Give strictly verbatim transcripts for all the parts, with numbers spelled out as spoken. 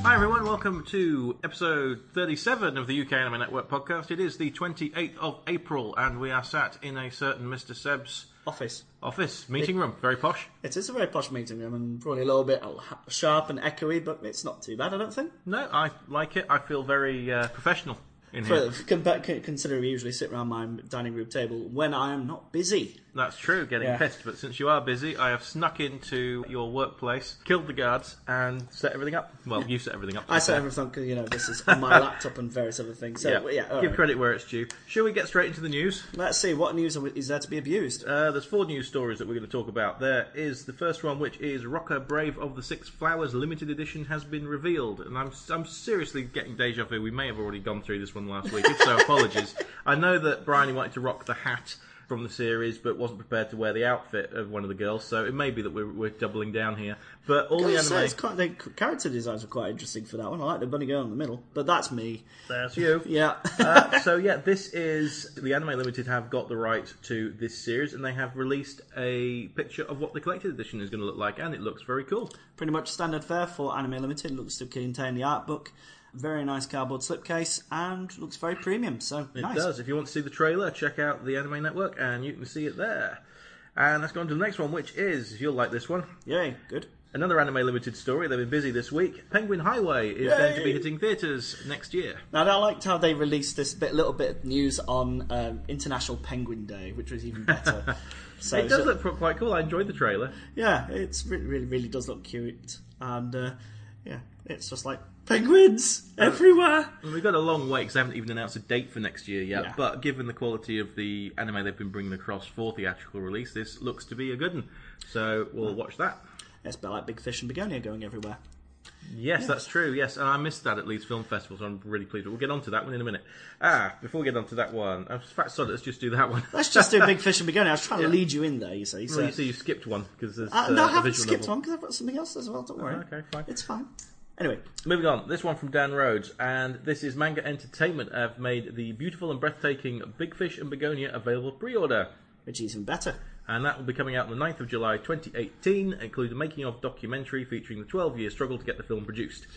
Hi everyone, welcome to episode thirty-seven of the U K Anime Network podcast. It is the twenty-eighth of April and we are sat in a certain Mister Seb's Office. Office, meeting it, room, very posh. It is a very posh meeting room and probably a little bit sharp and echoey, but it's not too bad, I don't think. No, I like it. I feel very uh, professional in here. For, considering we usually sit around my dining room table when I am not busy. That's true, getting yeah. pissed. But since you are busy, I have snuck into your workplace, killed the guards, and set everything up. Well, you set everything up. I set everything up because, you know, this is on my laptop and various other things. So, yeah, yeah, yeah give right. credit where it's due. Shall we get straight into the news? Let's see, what news is there to be abused? Uh, there's four news stories that we're going to talk about. There is the first one, which is Rocker Brave of the Six Flowers limited edition has been revealed. And I'm I'm seriously getting deja vu. We may have already gone through this one last week. If so, apologies. I know that Bryony wanted to rock the hat from the series, but wasn't prepared to wear the outfit of one of the girls, so it may be that we're, we're doubling down here. But all the anime... Say, it's quite, the character designs are quite interesting for that one. I like the bunny girl in the middle, but that's me. That's you. Yeah. uh, so yeah, this is... The Anime Limited have got the right to this series, and they have released a picture of what the collected edition is going to look like, and it looks very cool. Pretty much standard fare for Anime Limited. It looks to contain the art book. Very nice cardboard slipcase and looks very premium, so it nice. It does. If you want to see the trailer, check out the Anime Network and you can see it there. And let's go on to the next one, which is, you'll like this one. Yay, good. Another Anime Limited story. They've been busy this week. Penguin Highway is Yay! going to be hitting theatres next year. Now, I liked how they released this bit, little bit of news on um, International Penguin Day, which was even better. So it does so, look quite cool. I enjoyed the trailer. Yeah, it's really, really, really does look cute. And, uh, yeah, it's just like, penguins everywhere. And we've got a long wait because they haven't even announced a date for next year yet. Yeah. But given the quality of the anime they've been bringing across for theatrical release, this looks to be a good one. So we'll watch that. It's a bit like Big Fish and Begonia going everywhere. Yes, yes, that's true, yes. And I missed that at Leeds Film Festival, so I'm really pleased. We'll get on to that one in a minute. Ah, before we get on to that one, in fact, sorry, let's just do that one. Let's just do Big Fish and Begonia. I was trying yeah. to lead you in there, you see. So. Well, you see, you skipped one because there's uh, No, uh, I haven't a skipped novel. one because I've got something else as well, don't worry. Oh, okay, fine. It's fine. Anyway. Moving on, this one from Dan Rhodes, and this is Manga Entertainment have made the beautiful and breathtaking Big Fish and Begonia available pre-order. Which is even better. And that will be coming out on the ninth of July twenty eighteen, including a making-of documentary featuring the twelve-year struggle to get the film produced.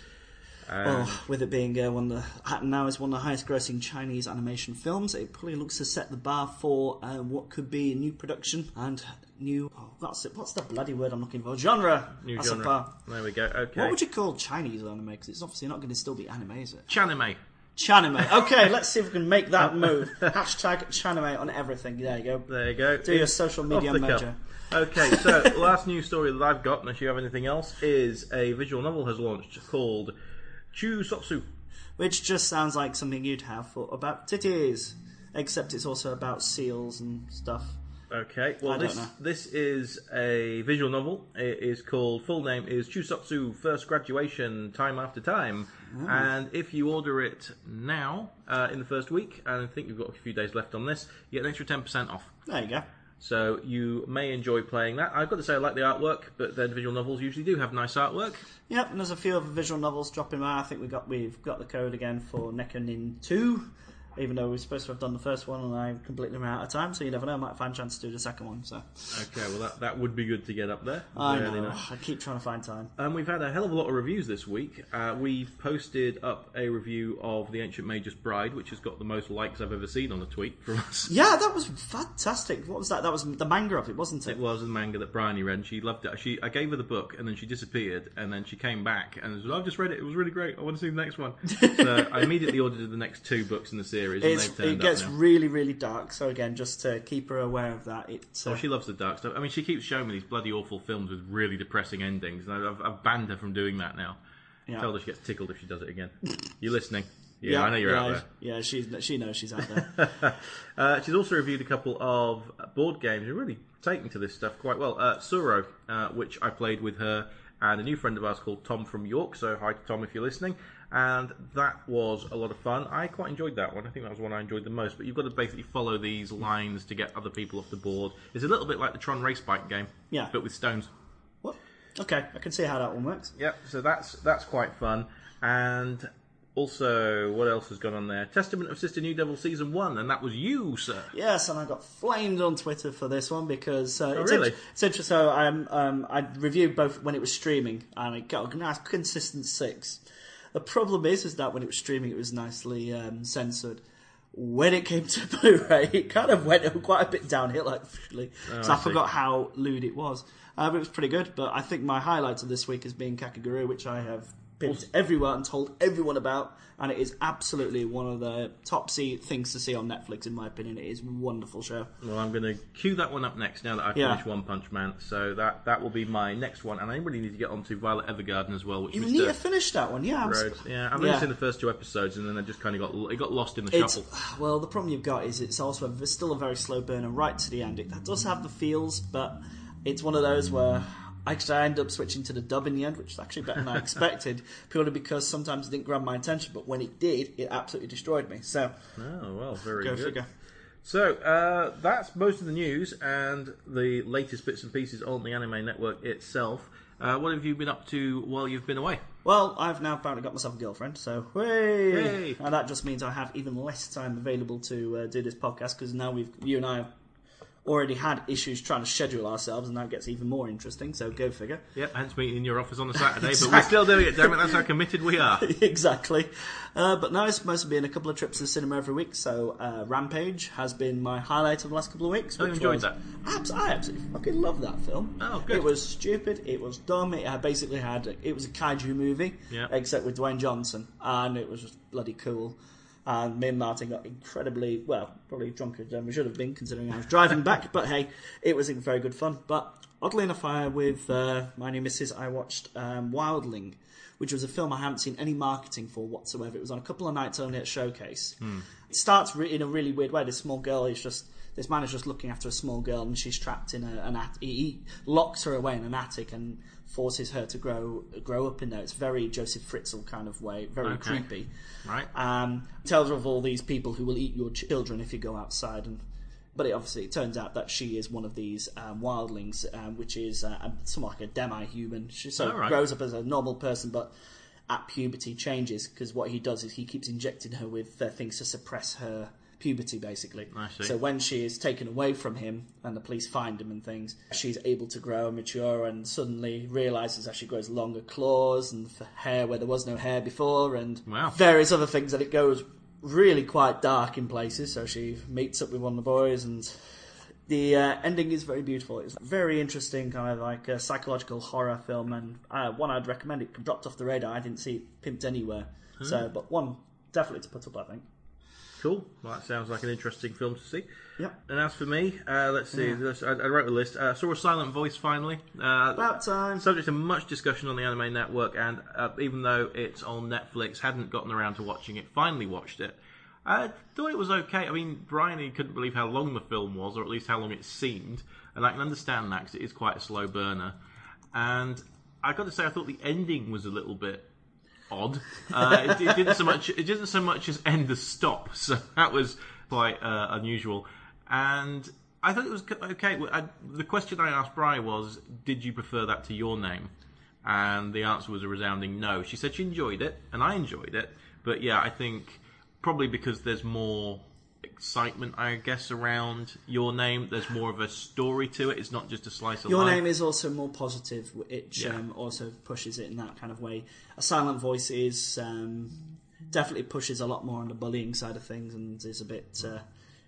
Um, oh, with it being uh, one of the now is one of the highest-grossing Chinese animation films, it probably looks to set the bar for uh, what could be a new production and new. Oh, what's it? What's the bloody word I'm looking for? Genre. New That's genre. A bar. There we go. Okay. What would you call Chinese anime? Because it's obviously not going to still be anime, is it? Chanime. Chanime. Okay, let's see if we can make that move. Hashtag Chanime on everything. There you go. There you go. Do your social media merger. Okay, so the last news story that I've got, unless you have anything else, is a visual novel has launched called Chusotsu. Which just sounds like something you'd have for about titties. Except it's also about seals and stuff. Okay, well I this don't know. this is a visual novel. It is called, full name is Chusotsu First Graduation Time After Time. Oh. And if you order it now, uh, in the first week, and I think you've got a few days left on this, you get an extra ten percent off. There you go. So you may enjoy playing that. I've got to say I like the artwork, but then visual novels usually do have nice artwork. Yep, and there's a few other visual novels dropping by. I think we got we've got the code again for Nekkonin two. Even though we were supposed to have done the first one and I completely ran out of time, so you never know, I might find a chance to do the second one. So okay, well that, that would be good to get up there. I really know, nice. I keep trying to find time. And um, we've had a hell of a lot of reviews this week. Uh, we've posted up a review of The Ancient Magus Bride, which has got the most likes I've ever seen on a tweet from us. Yeah, that was fantastic. What was that? That was the manga of it, wasn't it? It was the manga that Bryony read. She loved it. She, I gave her the book, and then she disappeared, and then she came back, and said, I've just read it. It was really great. I want to see the next one. So I immediately ordered the next two books in the series, and it's, they've turned it gets up now. really, really dark. So again, just to keep her aware of that. It's, uh, oh, she loves the dark stuff. I mean, she keeps showing me these bloody awful films with really depressing endings, and I've, I've banned her from doing that now. Yeah. Tell her she gets tickled if she does it again. You listening? Yeah, yeah, I know you're yeah, out there. Yeah, she's, she knows she's out there. uh, she's also reviewed a couple of board games who are really taking to this stuff quite well. Uh, Suro, uh, which I played with her, and a new friend of ours called Tom from York, so hi to Tom if you're listening. And that was a lot of fun. I quite enjoyed that one. I think that was the one I enjoyed the most. But you've got to basically follow these lines to get other people off the board. It's a little bit like the Tron Race Bike game, yeah, but with stones. What? Okay, I can see how that one works. Yep, so that's that's quite fun. And also, what else has gone on there? Testament of Sister New Devil Season one, and that was you, sir. Yes, and I got flamed on Twitter for this one because... Uh, oh, it's really? Int- it's interesting. So um, um, I reviewed both when it was streaming, and it got a nice consistent six. The problem is, is that when it was streaming, it was nicely um, censored. When it came to Blu-ray, it kind of went quite a bit downhill, actually. Oh, so I, I forgot how lewd it was. Uh, but it was pretty good. But I think my highlight of this week has been Kakegurui, which I have pimped everywhere and told everyone about. And it is absolutely one of the top see- things to see on Netflix, in my opinion. It is a wonderful show. Well, I'm going to cue that one up next now that I've Yeah. finished One Punch Man. So that that will be my next one. And I really need to get on to Violet Evergarden as well, which You Mister need to finish that one, yeah. I'm Road. Yeah, I've Yeah. only seen the first two episodes, and then I just kind of got it got lost in the It's, shuffle. well, the problem you've got is it's also a, still a very slow burner right to the end. It does have the feels, but it's one of those where actually I ended up switching to the dub in the end, which is actually better than I expected, purely because sometimes it didn't grab my attention, but when it did, it absolutely destroyed me. So, Oh well, very go good. figure. So uh, that's most of the news and the latest bits and pieces on the Anime Network itself. Uh, what have you been up to while you've been away? Well, I've now apparently got myself a girlfriend, so hey! Hey. And that just means I have even less time available to uh, do this podcast, because now we've you and I have already had issues trying to schedule ourselves, and now it gets even more interesting, so go figure. Yep, hence meeting in your office on a Saturday, Exactly. but we're still doing it, damn it, that's how committed we are. Exactly. Uh, but now it's mostly been a couple of trips to the cinema every week, so uh, Rampage has been my highlight of the last couple of weeks. Oh, you which enjoyed was, that? Abs- I absolutely fucking love that film. Oh, good. It was stupid, it was dumb, it had basically had, it was a kaiju movie, Yeah. except with Dwayne Johnson, and it was just bloody cool. And me and Martin got incredibly, well, probably drunker than we should have been, considering I was driving back, but hey, it was very good fun. But oddly enough, I, with uh, my new missus, I watched um, Wildling, which was a film I haven't seen any marketing for whatsoever. It was on a couple of nights only at Showcase. Hmm. It starts re- in a really weird way. This small girl is just, this man is just looking after a small girl, and she's trapped in a, an attic. He locks her away in an attic and forces her to grow grow up in there. It's very Joseph Fritzl kind of way, very Okay. creepy. Right. Um, tells her of all these people who will eat your children if you go outside, and but it obviously it turns out that she is one of these um, wildlings, um, which is uh, somewhat like a demi-human. She so All right. grows up as a normal person, but at puberty changes, because what he does is he keeps injecting her with uh, things to suppress her puberty, basically. I see. So when she is taken away from him and the police find him and things, she's able to grow and mature, and suddenly realises that she grows longer claws and f- hair where there was no hair before, and Wow. various other things, and it goes really quite dark in places. So she meets up with one of the boys, and the uh, ending is very beautiful. It's very interesting, kind of like a psychological horror film, and uh, one I'd recommend. It dropped off the radar. I didn't see it pimped anywhere. So, but one definitely to put up, I think. Cool. Well, that sounds like an interesting film to see. Yep. And as for me, uh, let's see. Yeah. Let's- I, I wrote a list. Uh, saw A Silent Voice finally. Uh, About time. Subject to much discussion on the Anime Network, and uh, even though it's on Netflix, hadn't gotten around to watching it. Finally watched it. I thought it was okay. I mean, Brian, he couldn't believe how long the film was, or at least how long it seemed, and I can understand that because it is quite a slow burner. And I got to say, I thought the ending was a little bit odd. Uh, it, it didn't so much. It didn't so much as end the stop. So that was quite uh, unusual. And I thought it was okay. I, the question I asked Bri was, "Did you prefer that to Your Name?" And the answer was a resounding no. She said she enjoyed it, and I enjoyed it. But yeah, I think probably because there's more excitement, I guess, around Your Name. There's more of a story to it. It's not just a slice of Your life. Name is also more positive, which Yeah. um, also pushes it in that kind of way. A Silent Voice is um, definitely pushes a lot more on the bullying side of things, and is a bit. Uh,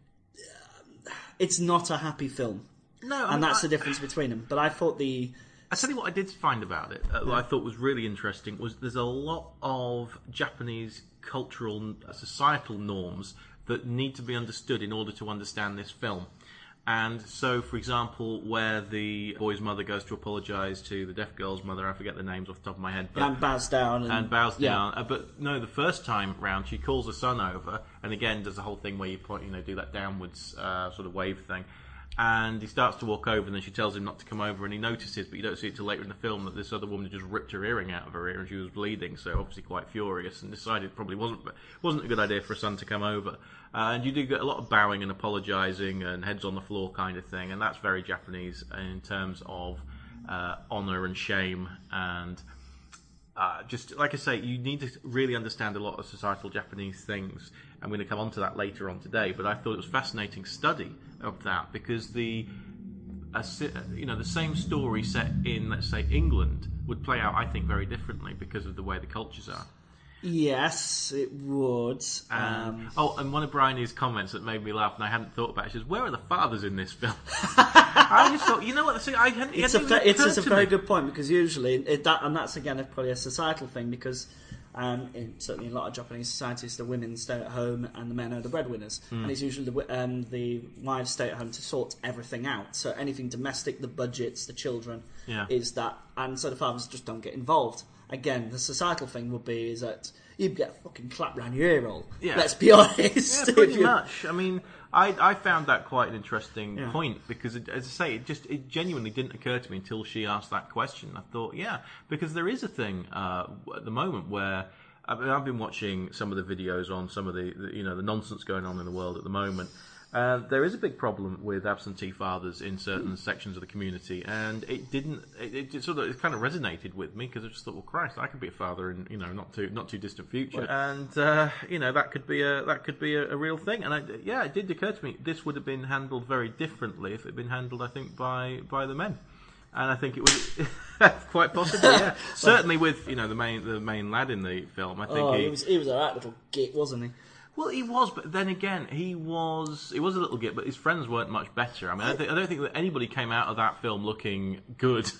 it's not a happy film, No, I and mean, that's I- the difference between them. But I thought the I tell you what I did find about it, uh, what I thought was really interesting, was there's a lot of Japanese cultural, uh, societal norms that need to be understood in order to understand this film. And so, for example, where the boy's mother goes to apologise to the deaf girl's mother, I forget the names off the top of my head, but and bows down and, and bows yeah. down. Uh, but no, the first time round, she calls her son over, and again does the whole thing where you point, you know, do that downwards uh, sort of wave thing. And he starts to walk over, and then she tells him not to come over, and he notices, but you don't see it till later in the film, that this other woman had just ripped her earring out of her ear, and she was bleeding, so obviously quite furious, and decided it probably wasn't wasn't a good idea for her son to come over. Uh, and you do get a lot of bowing and apologising and heads on the floor kind of thing, and that's very Japanese in terms of uh, honour and shame, and uh, just like I say, you need to really understand a lot of societal Japanese things. I'm going to come on to that later on today, but I thought it was a fascinating study of that, because the a, you know the same story set in, let's say, England would play out, I think, very differently because of the way the cultures are. Yes, it would. Um, Um, oh, and one of Bryony's comments that made me laugh, and I hadn't thought about it, she says, where are the fathers in this film? I just thought, you know what, see, I hadn't, it it's a hadn't fa- even it's, it's a occurred to very me. good point, because usually it, that and that's again probably a societal thing, because um, in, certainly in a lot of Japanese societies the women stay at home and the men are the breadwinners, Mm. and it's usually the wi- um, the wives stay at home to sort everything out. So anything domestic, the budgets, the children, Yeah. is that, and so the fathers just don't get involved. Again, the societal thing would be is that you'd get fucking clapped round your ear roll. Yeah. Let's be honest. Yeah, If pretty you- much. I mean, I, I found that quite an interesting Yeah. point because, it, as I say, it just it genuinely didn't occur to me until she asked that question. I thought, yeah, because there is a thing uh, at the moment where I mean, I've been watching some of the videos on some of the, the you know the nonsense going on in the world at the moment. Uh, there is a big problem with absentee fathers in certain sections of the community, and it didn't. It, it just sort of it kind of resonated with me because I just thought, well, Christ, I could be a father in you know not too not too distant future, and uh, you know that could be a that could be a, a real thing. And I, yeah, it did occur to me this would have been handled very differently if it had been handled, I think, by by the men. And I think it was quite possibly, yeah. Certainly with you know the main the main lad in the film. I think Oh, he, he was he was a right little git, wasn't he? Well, he was, but then again, he was he was a little git, but his friends weren't much better. I mean, I, th- I don't think that anybody came out of that film looking good.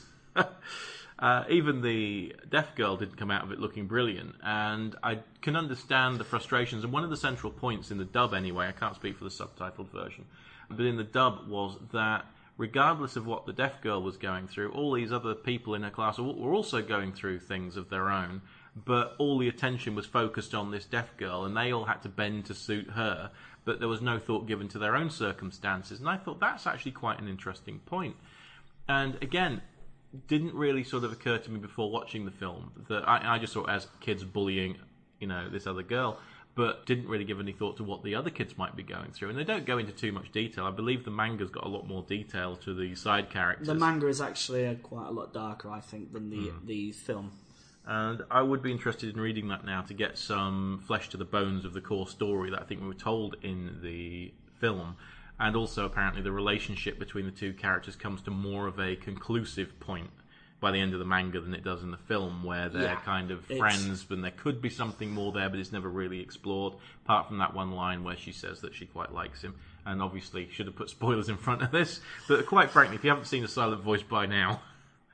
uh, even the deaf girl didn't come out of it looking brilliant, and I can understand the frustrations. And one of the central points in the dub, anyway, I can't speak for the subtitled version, but in the dub was that regardless of what the deaf girl was going through, all these other people in her class were also going through things of their own. But all the attention was focused on this deaf girl, and they all had to bend to suit her, but there was no thought given to their own circumstances. And I thought that's actually quite an interesting point. And again, didn't really sort of occur to me before watching the film that I, I just saw it as kids bullying, you know, this other girl, but didn't really give any thought to what the other kids might be going through. And they don't go into too much detail. I believe the manga's got a lot more detail to the side characters. The manga is actually uh, quite a lot darker, I think, than the mm. the film. And I would be interested in reading that now to get some flesh to the bones of the core story that I think we were told in the film. And also, apparently, the relationship between the two characters comes to more of a conclusive point by the end of the manga than it does in the film, where they're yeah, kind of it's... friends, and there could be something more there, but it's never really explored, apart from that one line where she says that she quite likes him. And obviously, should have put spoilers in front of this. But quite frankly, if you haven't seen A Silent Voice by now,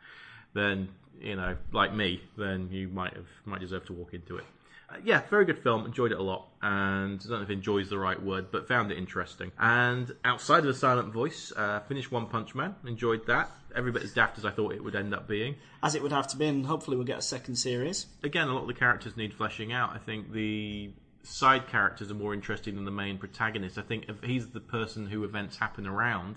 then... you know, like me, then you might have might deserve to walk into it. Uh, yeah, very good film. Enjoyed it a lot, and I don't know if "enjoy" is the right word, but found it interesting. And outside of The Silent Voice, uh, finished One Punch Man. Enjoyed that. Every bit as daft as I thought it would end up being. As it would have to be, and hopefully we'll get a second series. Again, a lot of the characters need fleshing out. I think the side characters are more interesting than the main protagonist. I think if he's the person who events happen around.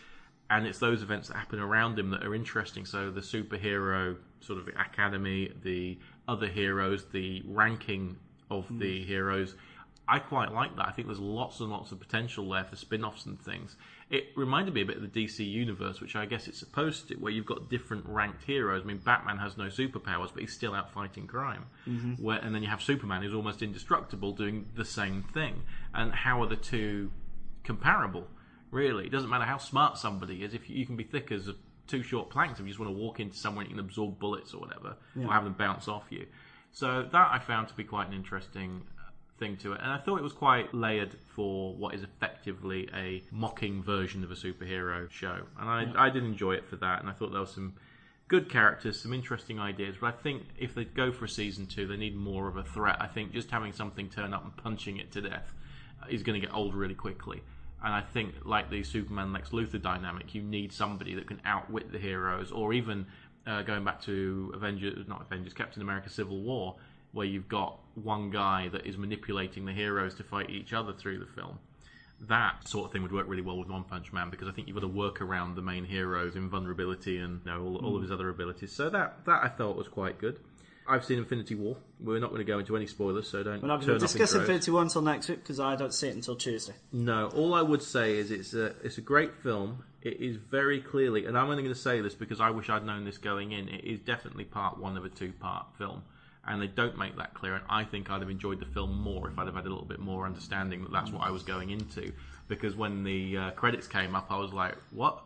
And it's those events that happen around him that are interesting. So the superhero sort of academy, the other heroes, the ranking of mm. the heroes. I quite like that. I think there's lots and lots of potential there for spin-offs and things. It reminded me a bit of the D C universe, which I guess it's supposed to, where you've got different ranked heroes. I mean, Batman has no superpowers, but he's still out fighting crime. Mm-hmm. Where, and then you have Superman, who's almost indestructible, doing the same thing. And how are the two comparable? Really, it doesn't matter how smart somebody is. If you, you can be thick as a, two short planks, if you just want to walk into somewhere and you can absorb bullets or whatever, yeah. or have them bounce off you. So that I found to be quite an interesting thing to it, and I thought it was quite layered for what is effectively a mocking version of a superhero show. And I, yeah. I did enjoy it for that, and I thought there were some good characters, some interesting ideas. But I think if they go for a season two, they need more of a threat. I think just having something turn up and punching it to death is going to get old really quickly. And I think, like the Superman-Lex Luthor dynamic, you need somebody that can outwit the heroes, or even uh, going back to Avengers, not Avengers, Captain America: Civil War, where you've got one guy that is manipulating the heroes to fight each other through the film. That sort of thing would work really well with One Punch Man, because I think you've got to work around the main hero's invulnerability and you know, all, all of his other abilities. So that that I thought was quite good. I've seen Infinity War. We're not going to go into any spoilers, so don't. We're not going to discuss Infinity War until next week because I don't see it until Tuesday. No, all I would say is it's a it's a great film. It is very clearly, and I'm only going to say this because I wish I'd known this going in. It is definitely part one of a two-part film, and they don't make that clear. And I think I'd have enjoyed the film more if I'd have had a little bit more understanding that that's what I was going into. Because when the uh, credits came up, I was like, "What?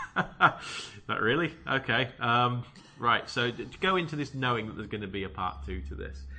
That really? Okay." Um, Right, so to go into this knowing that there's going to be a part two to this,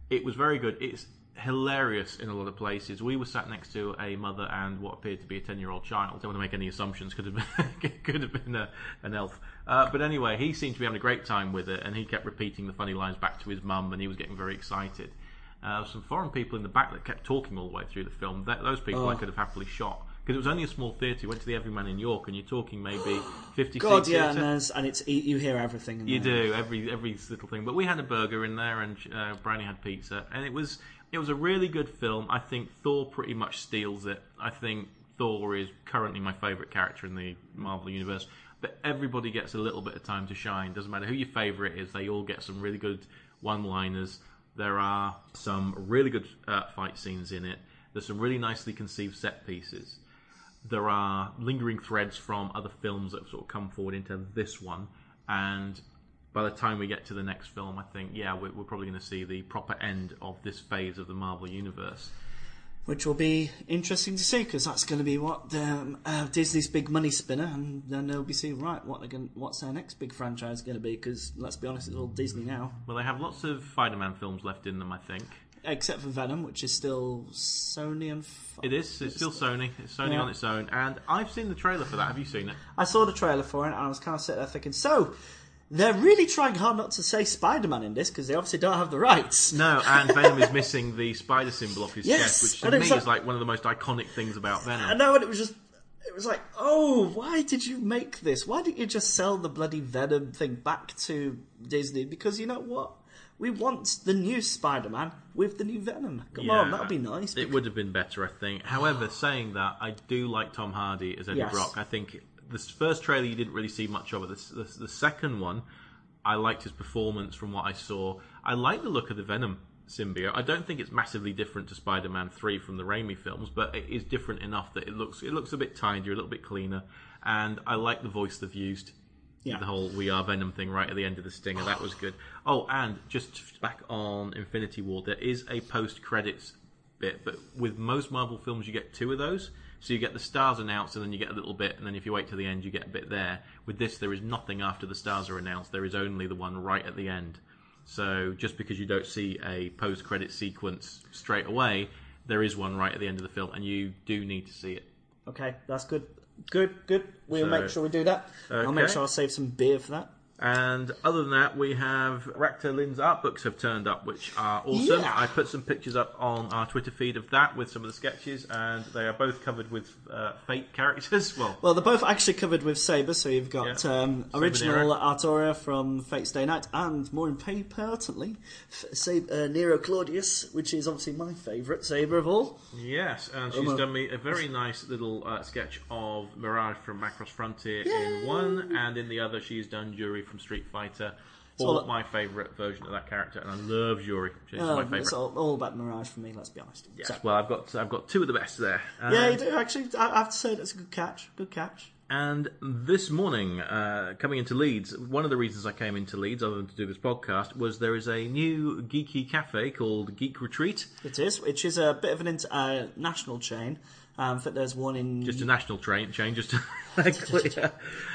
It was very good. It's hilarious in a lot of places. We were sat next to a mother and what appeared to be a ten-year-old child. Don't want to make any assumptions. Could have been, could have been a, an elf. Uh, but anyway, he seemed to be having a great time with it, and he kept repeating the funny lines back to his mum, and he was getting very excited. Uh, some foreign people in the back that kept talking all the way through the film. That, those people oh. I could have happily shot. Because it was only a small theatre. You went to the Everyman in York, and you're talking maybe fifty God, seat yeah, theatre. and, there's, and it's you hear everything. In You there. do every every little thing. But we had a burger in there, and uh, Brownie had pizza, and it was it was a really good film. I think Thor pretty much steals it. I think Thor is currently my favourite character in the Marvel universe. But everybody gets a little bit of time to shine. Doesn't matter who your favourite is. They all get some really good one-liners. There are some really good uh, fight scenes in it. There's some really nicely conceived set pieces. There are lingering threads from other films that have sort of come forward into this one, and by the time we get to the next film, I think, yeah, we're, we're probably going to see the proper end of this phase of the Marvel Universe. Which will be interesting to see, because that's going to be what um, uh, Disney's big money spinner, and then they'll be seeing, right, what they're going, what's their next big franchise going to be, because let's be honest, it's all Disney now. Well, they have lots of Spider-Man films left in them, I think. Except for Venom, which is still Sony and Fox. It is. It's still Sony. It's Sony Yeah. on its own. And I've seen the trailer for that. Have you seen it? I saw the trailer for it, and I was kind of sitting there thinking, so, they're really trying hard not to say Spider-Man in this, because they obviously don't have the rights. No, and Venom is missing the spider symbol off his Yes, chest, which and to it me was like- is like one of the most iconic things about I Venom. know, and it was just, it was like, oh, why did you make this? Why didn't you just sell the bloody Venom thing back to Disney? Because you know what? We want the new Spider-Man with the new Venom. Come Yeah, on, that would be nice. It would have been better, I think. However, saying that, I do like Tom Hardy as Eddie Yes. Brock. I think the first trailer you didn't really see much of it. The, the, the second one, I liked his performance from what I saw. I like the look of the Venom symbiote. I don't think it's massively different to Spider-Man three from the Raimi films, but it is different enough that it looks it looks a bit tidier, a little bit cleaner, and I like the voice they've used. Yeah. The whole "We Are Venom" thing right at the end of the stinger, that was good. Oh, and just back on Infinity War, there is a post-credits bit, but with most Marvel films you get two of those. So you get the stars announced, and then you get a little bit, and then if you wait to the end, you get a bit there. With this, there is nothing after the stars are announced. There is only the one right at the end. So just because you don't see a post-credit sequence straight away, there is one right at the end of the film, and you do need to see it. Okay, that's good. Good, good. We'll So- make sure we do that. I'll make Okay. sure I'll save some beer for that. And other than that, we have Racta Lynn's art books have turned up, which are awesome. Yeah. I put some pictures up on our Twitter feed of that with some of the sketches, and they are both covered with uh, Fate characters. Well, Well, they're both actually covered with Saber, so you've got Yeah. um, Saber original Nero. Artoria from Fate's Day Night, and more importantly, F- Sab- uh, Nero Claudius, which is obviously my favourite Saber of all. yes, and she's Um, uh, done me a very nice little uh, sketch of Mirage from Macross Frontier Yay. in one, and in the other, she's done Jury from Street Fighter. all For my favourite version of that character, and I love Jury. She's Uh, my it's favourite. all, all about Mirage for me, let's be honest. Yes, So- well, I've got I've got two of the best there. Uh, yeah, you do, actually. I I have to say that's a good catch. Good catch. And this morning, uh, coming into Leeds, one of the reasons I came into Leeds, other than to do this podcast, was there is a new geeky cafe called Geek Retreat. It is, which is a bit of an inter- uh, national chain. Um, I think there's one in... Just a national train chain, just to make clear.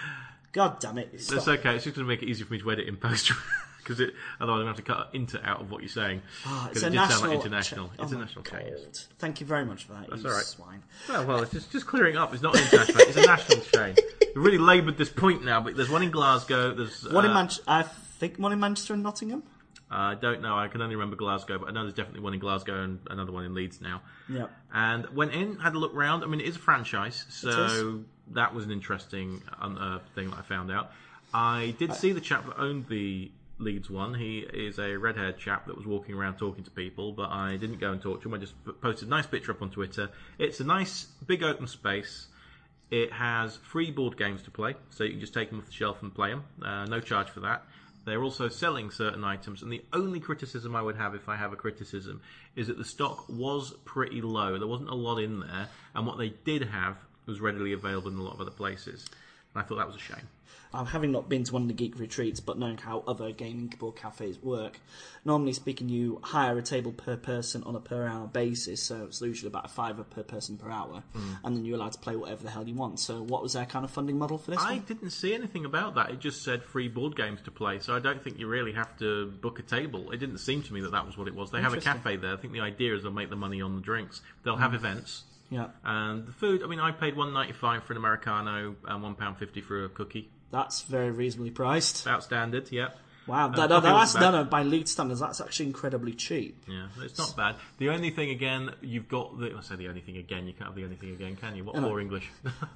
God damn it. Stop. That's okay, it's just going to make it easier for me to edit in post. Because it, otherwise I'm going to have to cut into out of what you're saying. Ah, Because it's a it did national sound like international. chain. It's Oh a my national chain. yes. God. Thank you very much for that, That's you all right. swine. Oh, well, it's just, just clearing up. It's not an international chain, it's a national chain. We've really laboured this point now, but there's one in Glasgow, there's... One in uh, Manchester, I think one in Manchester and Nottingham. I don't know. I can only remember Glasgow, but I know there's definitely one in Glasgow and another one in Leeds now. Yeah. And went in, had a look round. I mean, it is a franchise, It so that was an interesting uh, thing that I found out. I did see the chap that owned the Leeds one. He is a red-haired chap that was walking around talking to people, but I didn't go and talk to him. I just posted a nice picture up on Twitter. It's a nice, big open space. It has free board games to play, so you can just take them off the shelf and play them. Uh, no charge for that. They're also selling certain items, and the only criticism I would have, if I have a criticism, is that the stock was pretty low. There wasn't a lot in there, and what they did have was readily available in a lot of other places. And I thought that was a shame. Um, having not been to one of the geek retreats, but knowing how other gaming board cafes work, normally speaking, you hire a table per person on a per hour basis, so it's usually about a fiver per person per hour, mm. and then you're allowed to play whatever the hell you want. So what was their kind of funding model for this I one? didn't see anything about that. It just said free board games to play, so I don't think you really have to book a table. It didn't seem to me that that was what it was. They have a cafe there. I think the idea is they'll make the money on the drinks. They'll mm. have events. Yeah. And the food, I mean, I paid one pound ninety-five for an Americano and one pound fifty for a cookie. That's very reasonably priced. About standard, yeah. Wow, uh, that, no, that's, no, no, by lead standards, that's actually incredibly cheap. Yeah, it's not bad. The only thing, again, you've got... The, I say the only thing again, you can't have the only thing again, can you? What poor English.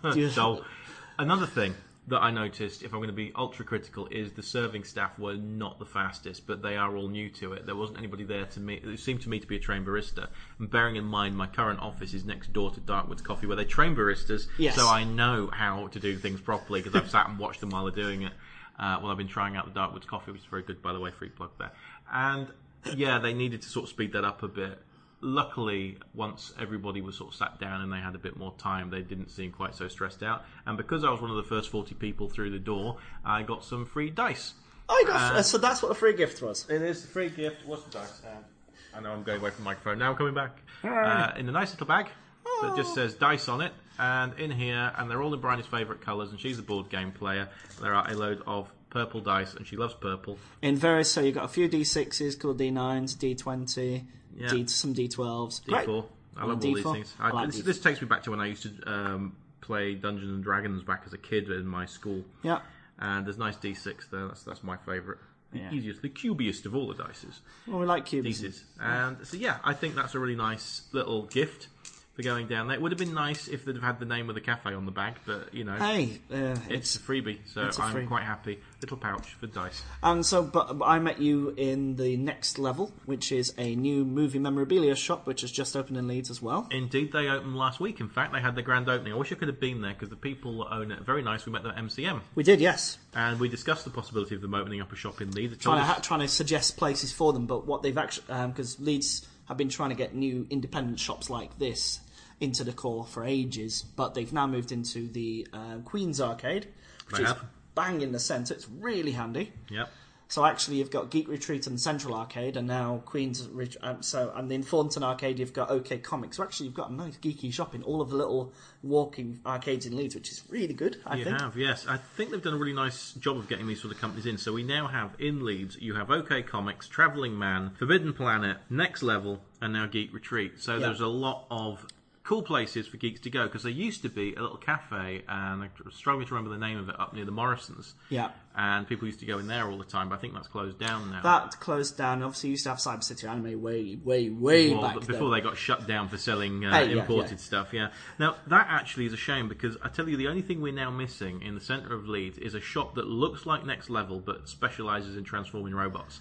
So, another thing that I noticed, if I'm going to be ultra critical, is the serving staff were not the fastest, but they are all new to it. There wasn't anybody there to me. It seemed to me to be a trained barista. And bearing in mind, my current office is next door to Darkwoods Coffee, where they train baristas, yes. so I know how to do things properly because I've sat and watched them while they're doing it. Uh, well, I've been trying out the Darkwoods Coffee, which is very good, by the way, free plug there. And yeah, they needed to sort of speed that up a bit. Luckily, once everybody was sort of sat down and they had a bit more time, they didn't seem quite so stressed out. And because I was one of the first forty people through the door, I got some free dice. I got uh, so that's what a free gift was. It is a free gift. What's the dice? Uh, I know I'm going away from the microphone. Now I'm coming back. Uh, in a nice little bag that just says dice on it. And in here, and they're all in Bryony's favourite colours, and she's a board game player. There are a load of purple dice, and she loves purple. In various, so you've got a few D sixes, called D nines, D twenty, yeah. D, some D twelves. D four. Great. I love D four. all these things. I, I like this, this takes me back to when I used to um, play Dungeons and Dragons back as a kid in my school. Yeah. And there's nice D six there. That's that's my favourite. The yeah. easiest, the cubiest of all the dices. Well, we like cubes. Dices. And so yeah, I think that's a really nice little gift for going down there. It would have been nice if they'd have had the name of the cafe on the bag, but you know, hey, uh, it's, it's a freebie, so a I'm freebie. quite happy. Little pouch for dice. And so, but I met you in the next level, which is a new movie memorabilia shop, which has just opened in Leeds as well. Indeed, they opened last week. In fact, they had their grand opening. I wish I could have been there because the people that own it are very nice. We met them at M C M. We did, yes. And we discussed the possibility of them opening up a shop in Leeds. Trying to, ha- trying to suggest places for them, but what they've actually, because um, Leeds have been trying to get new independent shops like this into the core for ages, but they've now moved into the uh, Queen's Arcade, which they is have. bang in the centre. It's really handy. Yep. So actually, you've got Geek Retreat and Central Arcade, and now Queen's. Um, so and in Thornton Arcade, you've got OK Comics. So actually, you've got a nice geeky shop in all of the little walking arcades in Leeds, which is really good. I you think. have, yes. I think they've done a really nice job of getting these sort of companies in. So we now have in Leeds, you have OK Comics, Travelling Man, Forbidden Planet, Next Level, and now Geek Retreat. So yeah. there's a lot of cool places for geeks to go, because there used to be a little cafe, and I'm struggling to remember the name of it, up near the Morrisons. Yeah. And people used to go in there all the time, but I think that's closed down now. That closed down. Obviously, you used to have Cyber City Anime way, way, way well, back before then. they got shut down for selling uh, Hey, yeah, imported yeah. stuff. Yeah. Now that actually is a shame, because I tell you, the only thing we're now missing in the centre of Leeds is a shop that looks like Next Level but specialises in transforming robots.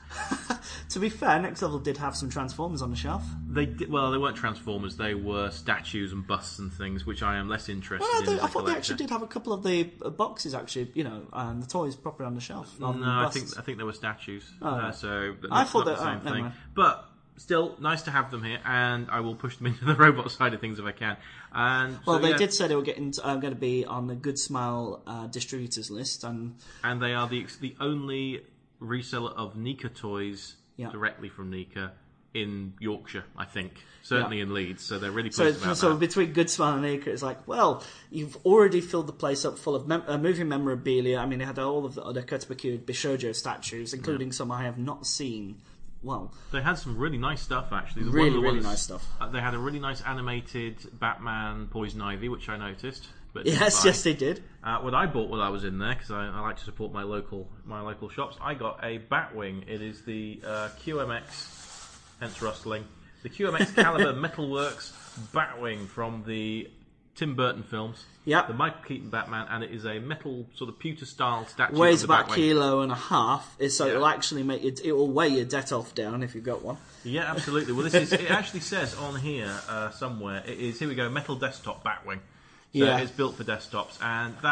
To be fair, Next Level did have some Transformers on the shelf. They did, well, they weren't Transformers; they were statues and busts and things, which I am less interested Well, in. they, as a I thought collector. they actually did have a couple of the uh, boxes, actually, you know, and the toys properly on the shelf. No, I think I think they were statues. Oh. Uh, so but I not, thought not that- the same oh, never thing. mind. But still, nice to have them here, and I will push them into the robot side of things if I can. And Well, so, they yeah, did say they were getting uh, going to be on the Good Smile uh, distributors list, and and they are the the only reseller of Nika toys Yeah. directly from Nika in Yorkshire, I think. Certainly Yeah. in Leeds, so they're really so pleased about so that. between Good Smile and Acre, it's like, well, you've already filled the place up full of mem- uh, movie memorabilia. I mean, they had all of the other Kotobuki Bishojo statues, including some I have not seen. Well, They had some really nice stuff, actually. The Really, one of the really ones- nice stuff. uh, they had a really nice animated Batman Poison Ivy, which I noticed. But didn't yes, buy. yes, they did. Uh, what I bought while I was in there, because I, I like to support my local my local shops, I got a Batwing. It is the uh, Q M X, hence rustling, the Q M X Caliber Metalworks Batwing from the Tim Burton films. Yep. The Michael Keaton Batman, and it is a metal sort of pewter style statue. Weighs of the about a Batwing. kilo and a half, so Yeah. it'll actually make it. It will weigh your Detolf down if you've got one. Yeah, absolutely. Well, this is. It actually says on here uh, somewhere. It is. Here we go. Metal desktop Batwing. So Yeah. it's built for desktops, and that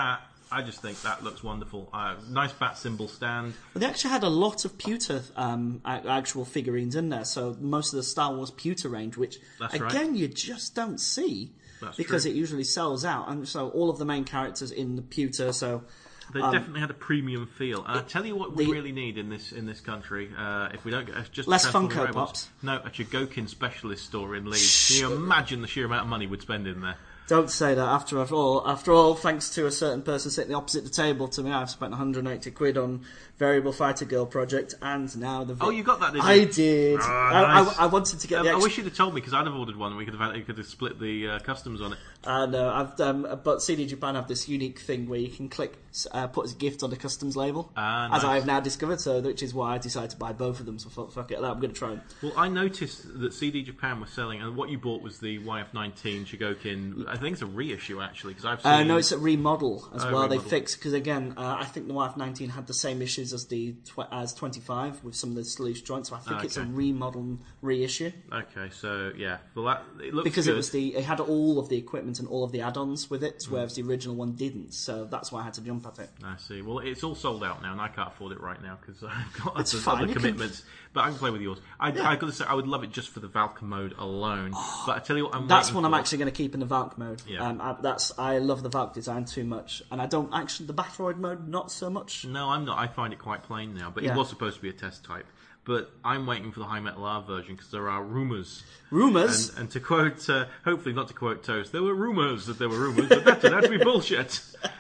I just think that looks wonderful. Uh, nice bat symbol stand. Well, they actually had a lot of pewter um, actual figurines in there, so most of the Star Wars pewter range, which, That's again, right. you just don't see. That's because true. it usually sells out. And so all of the main characters in the pewter, so... They um, definitely had a premium feel. And I tell you what we the- really need in this in this country, uh, if we don't get... Just Less Transforming Funko Robots. Pops. No, a Chogokin specialist store in Leeds. Can you imagine the sheer amount of money we'd spend in there? Don't say that. After all, after all, thanks to a certain person sitting opposite the table to me, I've spent one hundred eighty quid on Variable Fighter Girl project, and now the... Oh, you got that, did you? I did. Ah, I, nice. I, I wanted to get Um, the I extra... wish you'd have told me, because I'd have ordered one and we could have, had, you could have split the uh, customs on it. Uh, no, I've um, but C D Japan have this unique thing where you can click, uh, put as a gift on the customs label, Ah, as nice. I have now discovered. So, which is why I decided to buy both of them. So fuck, fuck it, I'm going to try them. Well, I noticed that C D Japan was selling, and what you bought was the Y F nineteen Chogokin. I think it's a reissue actually, because I've seen. Uh, no, it's a remodel as Oh, well. remodel. They fixed because again, uh, I think the Y F nineteen had the same issues as the tw- as twenty-five with some of the loose joints. So I think Ah, it's a okay. remodel reissue Okay, so yeah, well that it looks because good. it was the it had all of the equipment and all of the add-ons with it, whereas the original one didn't. So that's why I had to jump at it. I see. Well, it's all sold out now, and I can't afford it right now because I've got That's other, fine, other you can- commitments. But I can play with yours. I, Yeah. I got to say, I would love it just for the Valka mode alone. but I tell you what, I'm That's waiting one I'm for. actually going to keep in the Valk mode. Yeah. Um, I, that's I love the Valk design too much, and I don't actually the Batroid mode not so much. No, I'm not. I find it quite plain now. But Yeah. it was supposed to be a test type. But I'm waiting for the High Metal R version because there are rumours. Rumors. And, and to quote, uh, hopefully not to quote Toast, there were rumours that there were rumours, but that turned out to be bullshit.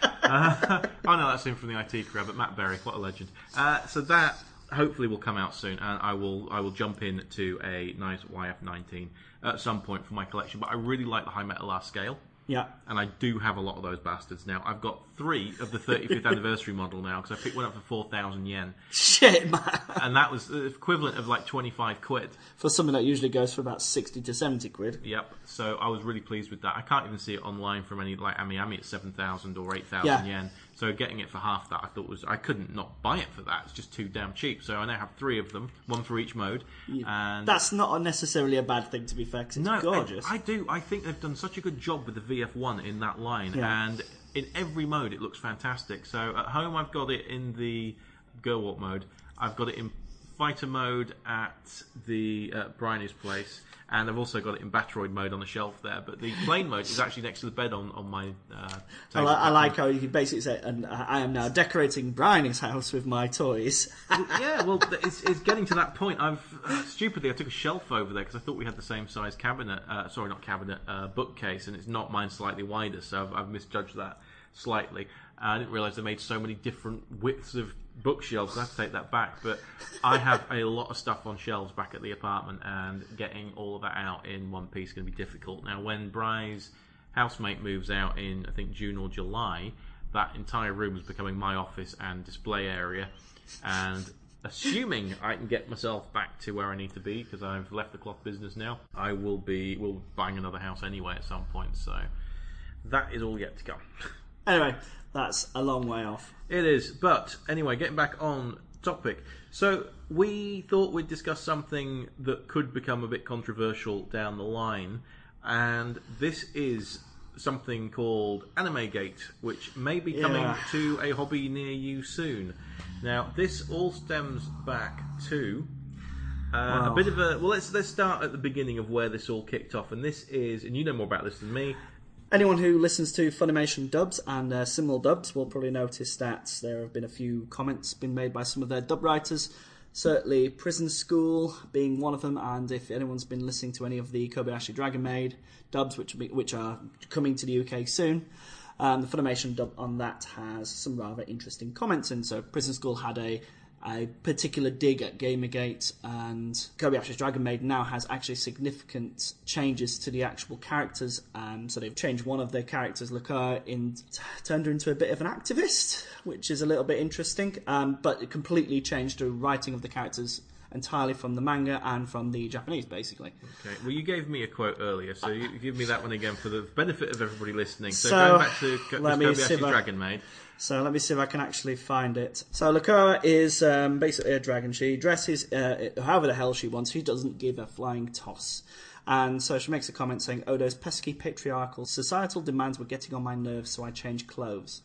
Uh, oh no, that's him from the I T crowd, but Matt Berry, what a legend. Uh, so that hopefully will come out soon, and I will I will jump in to a nice Y F nineteen at some point for my collection. But I really like the High Metal R scale. Yeah. And I do have a lot of those bastards now. I've got three of the thirty-fifth anniversary model now because I picked one up for four thousand yen, Shit, man. and that was the equivalent of like twenty-five quid. For something that usually goes for about sixty to seventy quid. Yep. So I was really pleased with that. I can't even see it online from any like Ami Ami at seven thousand or eight thousand Yeah. yen. So getting it for half that, I thought was I couldn't not buy it for that. It's just too damn cheap. So I now have three of them, one for each mode. And That's not necessarily a bad thing, to be fair, 'cause it's no, gorgeous. I, I do. I think they've done such a good job with the V F one in that line, Yeah. and in every mode it looks fantastic. So at home I've got it in the Go Walk mode. I've got it in fighter mode at the uh, Bryony's place, and I've also got it in Batroid mode on the shelf there. But the plane mode is actually next to the bed on on my uh, I, table. li- I like how you can basically say, and I am now decorating Bryony's house with my toys. Yeah, well, th- it's, it's getting to that point. I've uh, stupidly I took a shelf over there because I thought we had the same size cabinet. Uh, sorry, not cabinet, uh, bookcase, and it's not. Mine slightly wider, so I've, I've misjudged that slightly. Uh, I didn't realise they made so many different widths of bookshelves. I have to take that back. But I have a lot of stuff on shelves back at the apartment, and getting all of that out in one piece is going to be difficult. Now, when Bry's housemate moves out in I think June or July, that entire room is becoming my office and display area, and assuming I can get myself back to where I need to be because I've left the cloth business now, I will be will buying another house anyway at some point. So that is all yet to come. Anyway, that's a long way off. It is, but anyway, getting back on topic. So we thought we'd discuss something that could become a bit controversial down the line, and this is something called AnimeGate, which may be coming Yeah. to a hobby near you soon. Now, this all stems back to uh, Wow. a bit of a well. Let's let's start at the beginning of where this all kicked off, and this is, and you know more about this than me. Anyone who listens to Funimation dubs and uh, Simul dubs will probably notice that there have been a few comments been made by some of their dub writers. Certainly Prison School being one of them, and if anyone's been listening to any of the Kobayashi Dragon Maid dubs, which, be, which are coming to the U K soon, um, the Funimation dub on that has some rather interesting comments in. So Prison School had a a particular dig at Gamergate, and Kobayashi's Dragon Maid now has actually significant changes to the actual characters. Um, so they've changed one of their characters, Lakar, in t- turned her into a bit of an activist, which is a little bit interesting. Um, but it completely changed the writing of the characters entirely from the manga and from the Japanese, basically. Okay. Well, you gave me a quote earlier, so you give me that one again for the benefit of everybody listening. So, So, going back to Ko- let me Kobayashi's see if I- Dragon Maid. So let me see if I can actually find it. So Lakura is um, basically a dragon. She dresses uh, however the hell she wants. She doesn't give a flying toss. And so she makes a comment saying, Odo's pesky patriarchal societal demands were getting on my nerves, so I changed clothes.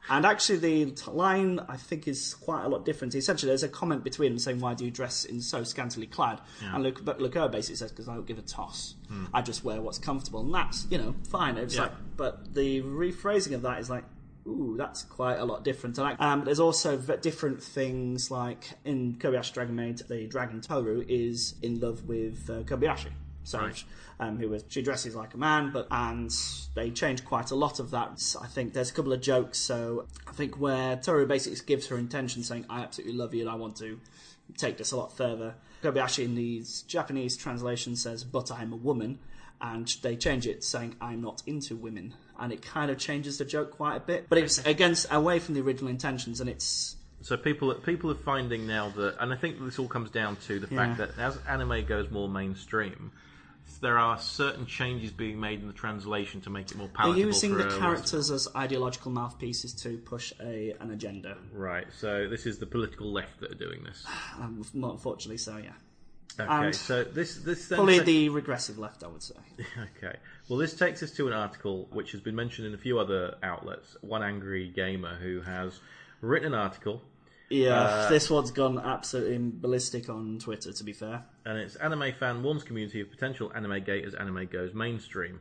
And actually, the t- line, I think, is quite a lot different. Essentially, there's a comment between them saying, why do you dress in so scantily clad? Yeah. And Luc- but Leclerc basically says, because I don't give a toss. Hmm. I just wear what's comfortable. And that's, you know, fine. It's Yeah. like, but the rephrasing of that is like, ooh, that's quite a lot different. And um, there's also v- different things, like in Kobayashi Dragon Maid, the dragon Toru is in love with uh, Kobayashi. So, Right. um, who was she dresses like a man, but and they changed quite a lot of that. I think there's a couple of jokes. So I think where Toru basically gives her intention, saying, "I absolutely love you and I want to take this a lot further." Kobayashi in the Japanese translation says, "But I'm a woman," and they change it saying, "I'm not into women," and it kind of changes the joke quite a bit. But it's against away from the original intentions, and it's. So people people are finding now that, and I think this all comes down to the fact Yeah. that as anime goes more mainstream, there are certain changes being made in the translation to make it more They're palatable. using for the a characters as ideological mouthpieces to push a an agenda. Western- Right. So this is the political left that are doing this. Um, unfortunately, so yeah. Okay. And so this this then Probably ta- the regressive left, I would say. Okay. Well, this takes us to an article which has been mentioned in a few other outlets. One angry gamer who has written an article. Yeah, Uh, this one's gone absolutely ballistic on Twitter, to be fair. And it's anime fan warns community of potential anime gate as anime goes mainstream.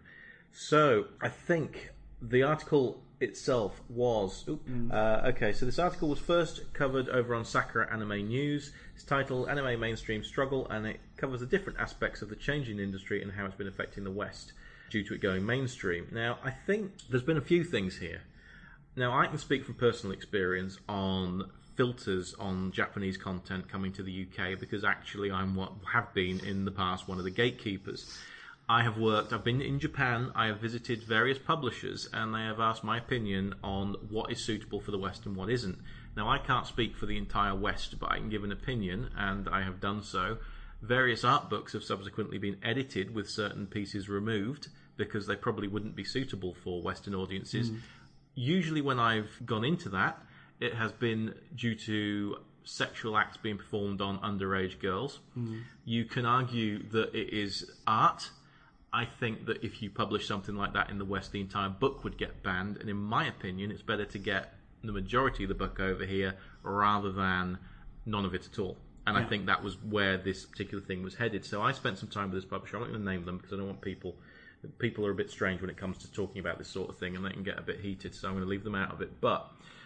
So I think the article itself was oop, uh, okay. So this article was first covered over on Sakura Anime News. It's titled "Anime Mainstream Struggle," and it covers the different aspects of the changing industry and how it's been affecting the West due to it going mainstream. Now I think there's been a few things here. Now I can speak from personal experience on filters on Japanese content coming to the U K because actually I'm what have been in the past one of the gatekeepers. I have worked, I've been in Japan, I have visited various publishers and they have asked my opinion on what is suitable for the West and what isn't. Now I can't speak for the entire West, but I can give an opinion and I have done so. Various art books have subsequently been edited with certain pieces removed because they probably wouldn't be suitable for Western audiences. Usually when I've gone into that, it has been due to sexual acts being performed on underage girls. Mm. You can argue that it is art. I think that if you publish something like that in the West, the entire book would get banned. And in my opinion, it's better to get the majority of the book over here rather than none of it at all. And yeah. I think that was where this particular thing was headed. So I spent some time with this publisher. I'm not going to name them because I don't want people... People are a bit strange when it comes to talking about this sort of thing and they can get a bit heated. So I'm going to leave them out of it. But...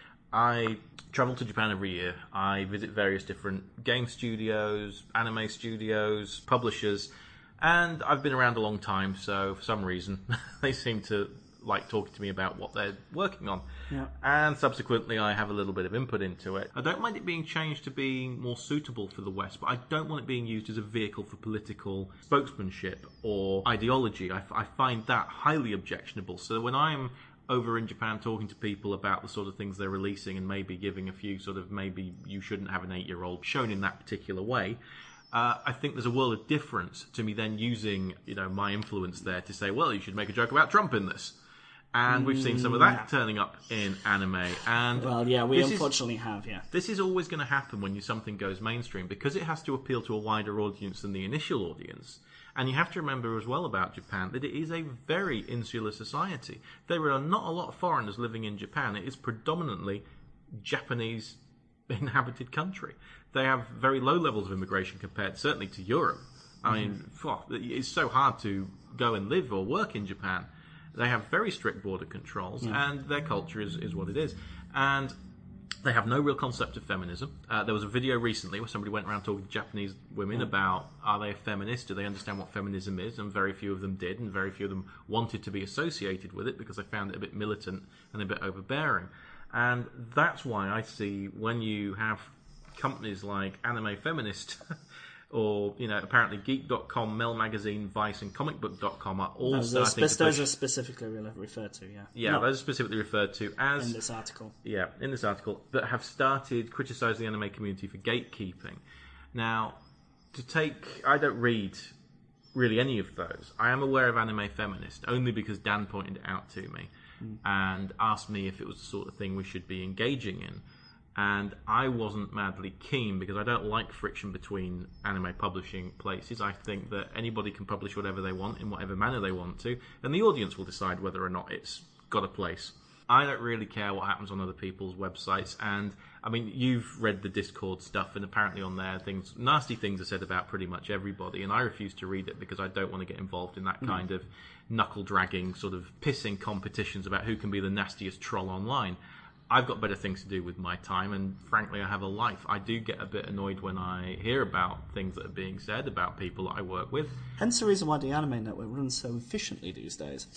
I travel to Japan every year. I visit various different game studios, anime studios, publishers, and I've been around a long time, so for some reason they seem to like talking to me about what they're working on. Yeah. And subsequently I have a little bit of input into it. I don't mind it being changed to being more suitable for the West, but I don't want it being used as a vehicle for political spokesmanship or ideology. I, I find that highly objectionable. So when I'm over in Japan talking to people about the sort of things they're releasing and maybe giving a few sort of maybe you shouldn't have an eight-year-old shown in that particular way, uh, I think there's a world of difference to me then using, you know, my influence there to say, well, you should make a joke about Trump in this. And we've seen some of that yeah. turning up in anime. And well, yeah, we this unfortunately is, have, yeah. This is always going to happen when you, something goes mainstream because it has to appeal to a wider audience than the initial audience. And you have to remember as well about Japan that it is a very insular society. There are not a lot of foreigners living in Japan. It is predominantly Japanese inhabited country. They have very low levels of immigration compared certainly to Europe. I mean, it's so hard to go and live or work in Japan. They have very strict border controls yeah. and their culture is, is what it is. And they have no real concept of feminism. Uh, there was a video recently where somebody went around talking to Japanese women yeah. about are they a feminist, do they understand what feminism is, and very few of them did, and very few of them wanted to be associated with it because they found it a bit militant and a bit overbearing. And that's why I see when you have companies like Anime Feminist or, you know, apparently Geek dot com, Mel Magazine, Vice, and Comic Book dot com are all those starting are, to push... Those are specifically referred to, yeah. Yeah, Not those are specifically referred to as... in this article. Yeah, in this article, that have started criticising the anime community for gatekeeping. Now, to take... I don't read really any of those. I am aware of Anime Feminist, only because Dan pointed it out to me mm. and asked me if it was the sort of thing we should be engaging in. And I wasn't madly keen because I don't like friction between anime publishing places. I think that anybody can publish whatever they want in whatever manner they want to, and the audience will decide whether or not it's got a place. I don't really care what happens on other people's websites. And I mean, you've read the Discord stuff, and apparently on there, things nasty things are said about pretty much everybody. And I refuse to read it because I don't want to get involved in that mm. kind of knuckle dragging, sort of pissing competitions about who can be the nastiest troll online. I've got better things to do with my time, and frankly, I have a life. I do get a bit annoyed when I hear about things that are being said about people that I work with. Hence the reason why the Anime Network runs so efficiently these days.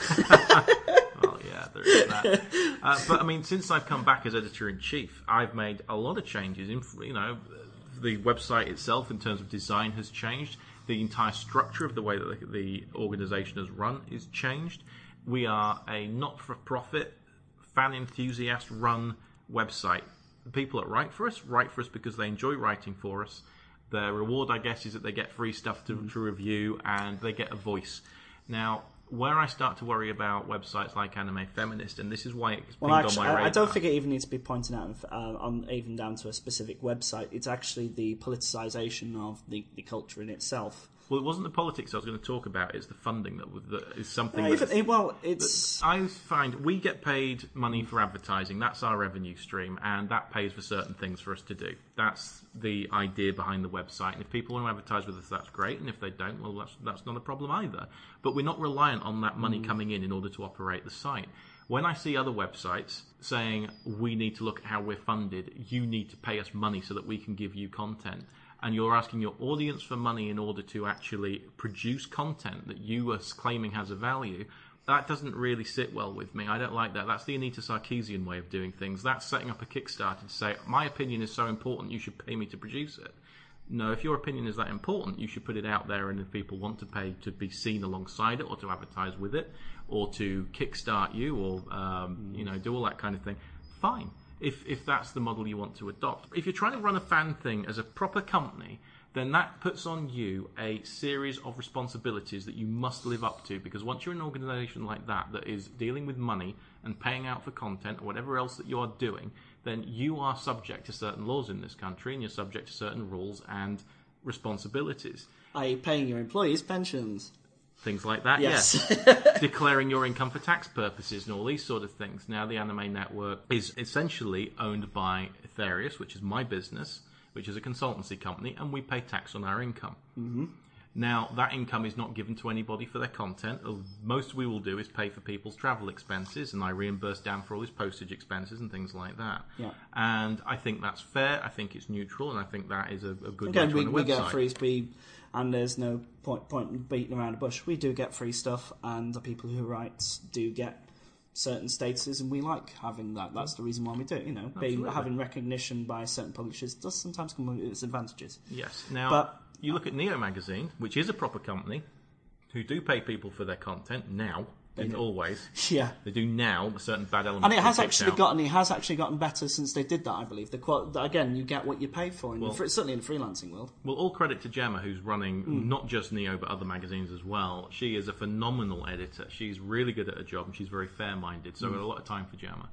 Well, yeah, there is that. Uh, but I mean, since I've come back as editor-in-chief, I've made a lot of changes. In, you know, the website itself, in terms of design, has changed. The entire structure of the way that the, the organisation is run is changed. We are a not-for-profit, fan enthusiast run website. The people that write for us write for us because they enjoy writing for us. Their reward, I guess, is that they get free stuff to, mm. to review, and they get a voice. Now, where I start to worry about websites like Anime Feminist, and this is why it's well, pinged actually, on my radar. I don't think it even needs to be pointed out uh, on even down to a specific website. It's actually the politicisation of the, the culture in itself. Well, it wasn't the politics I was going to talk about. It's the funding that, that is something. No, that, even, well, it's. I find we get paid money for advertising. That's our revenue stream, and that pays for certain things for us to do. That's the idea behind the website. And if people want to advertise with us, that's great. And if they don't, well, that's that's not a problem either. But we're not reliant on that money mm. coming in in order to operate the site. When I see other websites saying we need to look at how we're funded, you need to pay us money so that we can give you content, and you're asking your audience for money in order to actually produce content that you are claiming has a value, that doesn't really sit well with me. I don't like that. That's the Anita Sarkeesian way of doing things. That's setting up a Kickstarter to say, my opinion is so important, you should pay me to produce it. No, if your opinion is that important, you should put it out there, and if people want to pay to be seen alongside it, or to advertise with it, or to kickstart you, or um, you know, do all that kind of thing, fine. If if that's the model you want to adopt. If you're trying to run a fan thing as a proper company, then that puts on you a series of responsibilities that you must live up to, because once you're an organisation like that that is dealing with money and paying out for content or whatever else that you are doing, then you are subject to certain laws in this country, and you're subject to certain rules and responsibilities. Are you paying your employees pensions? Things like that, yes. yes. Declaring your income for tax purposes and all these sort of things. Now, the Anime Network is essentially owned by Etherius, which is my business, which is a consultancy company, and we pay tax on our income. Mm-hmm. Now, that income is not given to anybody for their content. Most we will do is pay for people's travel expenses, and I reimburse Dan for all his postage expenses and things like that. Yeah. And I think that's fair, I think it's neutral, and I think that is a, a good Again, way to we, run a website. we get free speed, and there's no point, point in beating around the bush. We do get free stuff, and the people who write do get certain statuses, and we like having that. That's the reason why we do it. You know, being, having recognition by certain publishers does sometimes come with its advantages. Yes. Now, but, you look at Neo Magazine, which is a proper company, who do pay people for their content now. Didn't always. Yeah. They do now. A certain bad element. And it has actually out. gotten. It has actually gotten better since they did that. I believe the qual- again, you get what you pay for, in well, the, certainly in the freelancing world. Well, all credit to Gemma, who's running mm. not just Neo but other magazines as well. She is a phenomenal editor. She's really good at her job, and she's very fair-minded. So mm. we've got a lot of time for Gemma.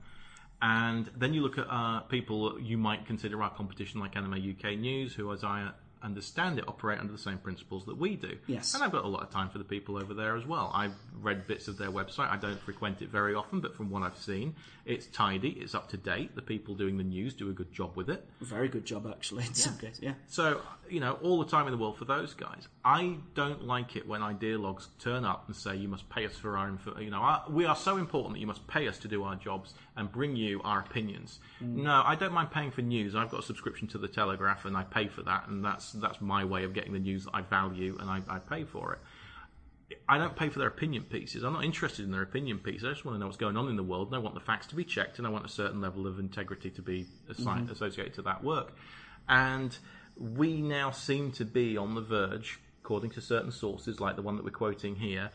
And then you look at uh, people you might consider our competition, like Anime U K News, who, as I understand it, operate under the same principles that we do. Yes. And I've got a lot of time for the people over there as well. I've read bits of their website. I don't frequent it very often, but from what I've seen, it's tidy, it's up to date. The people doing the news do a good job with it. Very good job, actually, in yeah. some cases, yeah. So, you know, all the time in the world for those guys. I don't like it when ideologues turn up and say, you must pay us for our info. You know, our, we are so important that you must pay us to do our jobs and bring you our opinions. Mm. No, I don't mind paying for news. I've got a subscription to the Telegraph, and I pay for that, and that's that's my way of getting the news that I value, and I, I pay for it. I don't pay for their opinion pieces. I'm not interested in their opinion pieces. I just want to know what's going on in the world, and I want the facts to be checked, and I want a certain level of integrity to be assigned, mm-hmm. associated to that work. And we now seem to be on the verge, according to certain sources, like the one that we're quoting here,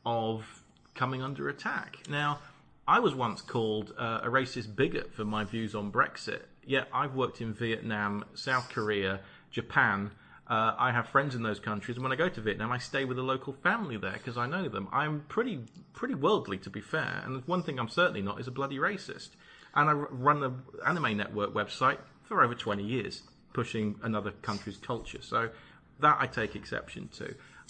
of coming under attack. Now, I was once called uh, a racist bigot for my views on Brexit, yet I've worked in Vietnam, South Korea, Japan. Uh, I have friends in those countries, and when I go to Vietnam, I stay with a local family there because I know them. I'm pretty pretty worldly, to be fair, and one thing I'm certainly not is a bloody racist. And I run the Anime Network website for over twenty years, pushing another country's culture. So that I take exception to.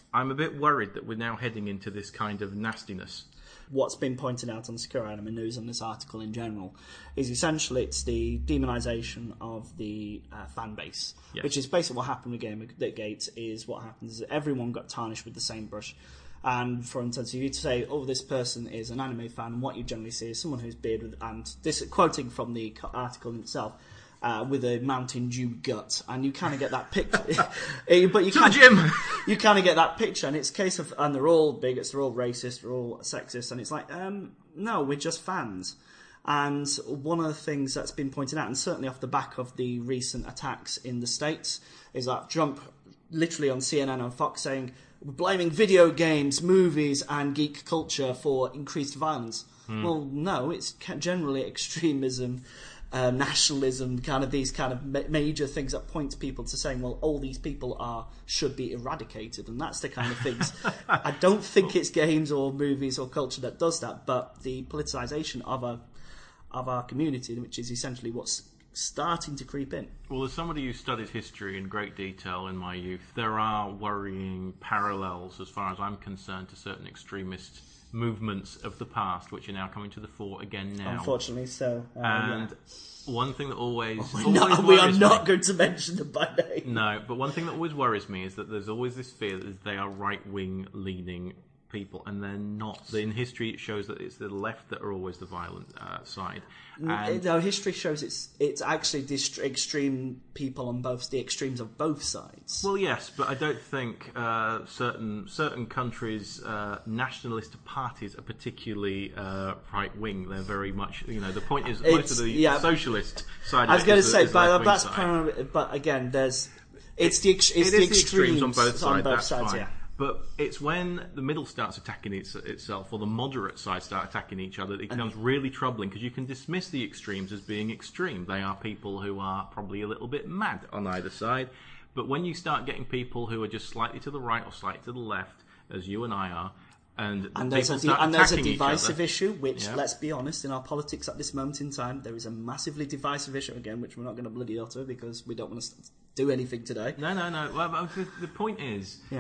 I'm a bit worried that we're now heading into this kind of nastiness. What's been pointed out on Sakura Anime News and this article in general is essentially it's the demonisation of the uh, fan base, yes. which is basically what happened with Gamergate. Is what happens is that everyone got tarnished with the same brush. And for instance, if you say, "Oh, this person is an anime fan," and what you generally see is someone who's bearded, and this quoting from the article in itself. Uh, with a Mountain Dew gut, and you kind of get that picture. but you to can, the gym. You kind of get that picture, and it's a case of, and they're all bigots, they're all racist, they're all sexist, and it's like, um, no, we're just fans. And one of the things that's been pointed out, and certainly off the back of the recent attacks in the States, is that Trump, literally on C N N and Fox, saying we're blaming video games, movies, and geek culture for increased violence. Hmm. Well, no, it's generally extremism. Uh, nationalism, kind of these kind of ma- major things that point people to saying, well, all these people are should be eradicated, and that's the kind of things. I don't think it's games or movies or culture that does that, but the politicisation of our of our community, which is essentially what's starting to creep in. Well, as somebody who studied history in great detail in my youth, there are worrying parallels, as far as I'm concerned, to certain extremist movements of the past, which are now coming to the fore again now. Unfortunately, so. Uh, and yeah. one thing that always, oh, always no, we are not me, going to mention them by name. No, but one thing that always worries me is that there's always this fear that they are right-wing leaning people, and they're not. In history, it shows that it's the left that are always the violent uh, side. And no, history shows it's it's actually the extreme people on both the extremes of both sides. Well, yes, but I don't think uh, certain certain countries' uh, nationalist parties are particularly uh, right wing. They're very much, you know. The point is, most it's, of the yeah, socialist side. I was going to say, but that's primarily, but again, there's it's the it's it the, is extremes, the extremes on both sides. On both that's sides, fine. yeah. But it's when the middle starts attacking its, itself, or the moderate side start attacking each other, that it becomes really troubling, because you can dismiss the extremes as being extreme. They are people who are probably a little bit mad on either side. But when you start getting people who are just slightly to the right or slightly to the left, as you and I are, and, and there's there's, people a, start and there's a attacking divisive issue, which, yeah. let's be honest, in our politics at this moment in time, there is a massively divisive issue, again, which we're not going to bloody utter, because we don't want to do anything today. No, no, no. Well, the, the point is... Yeah.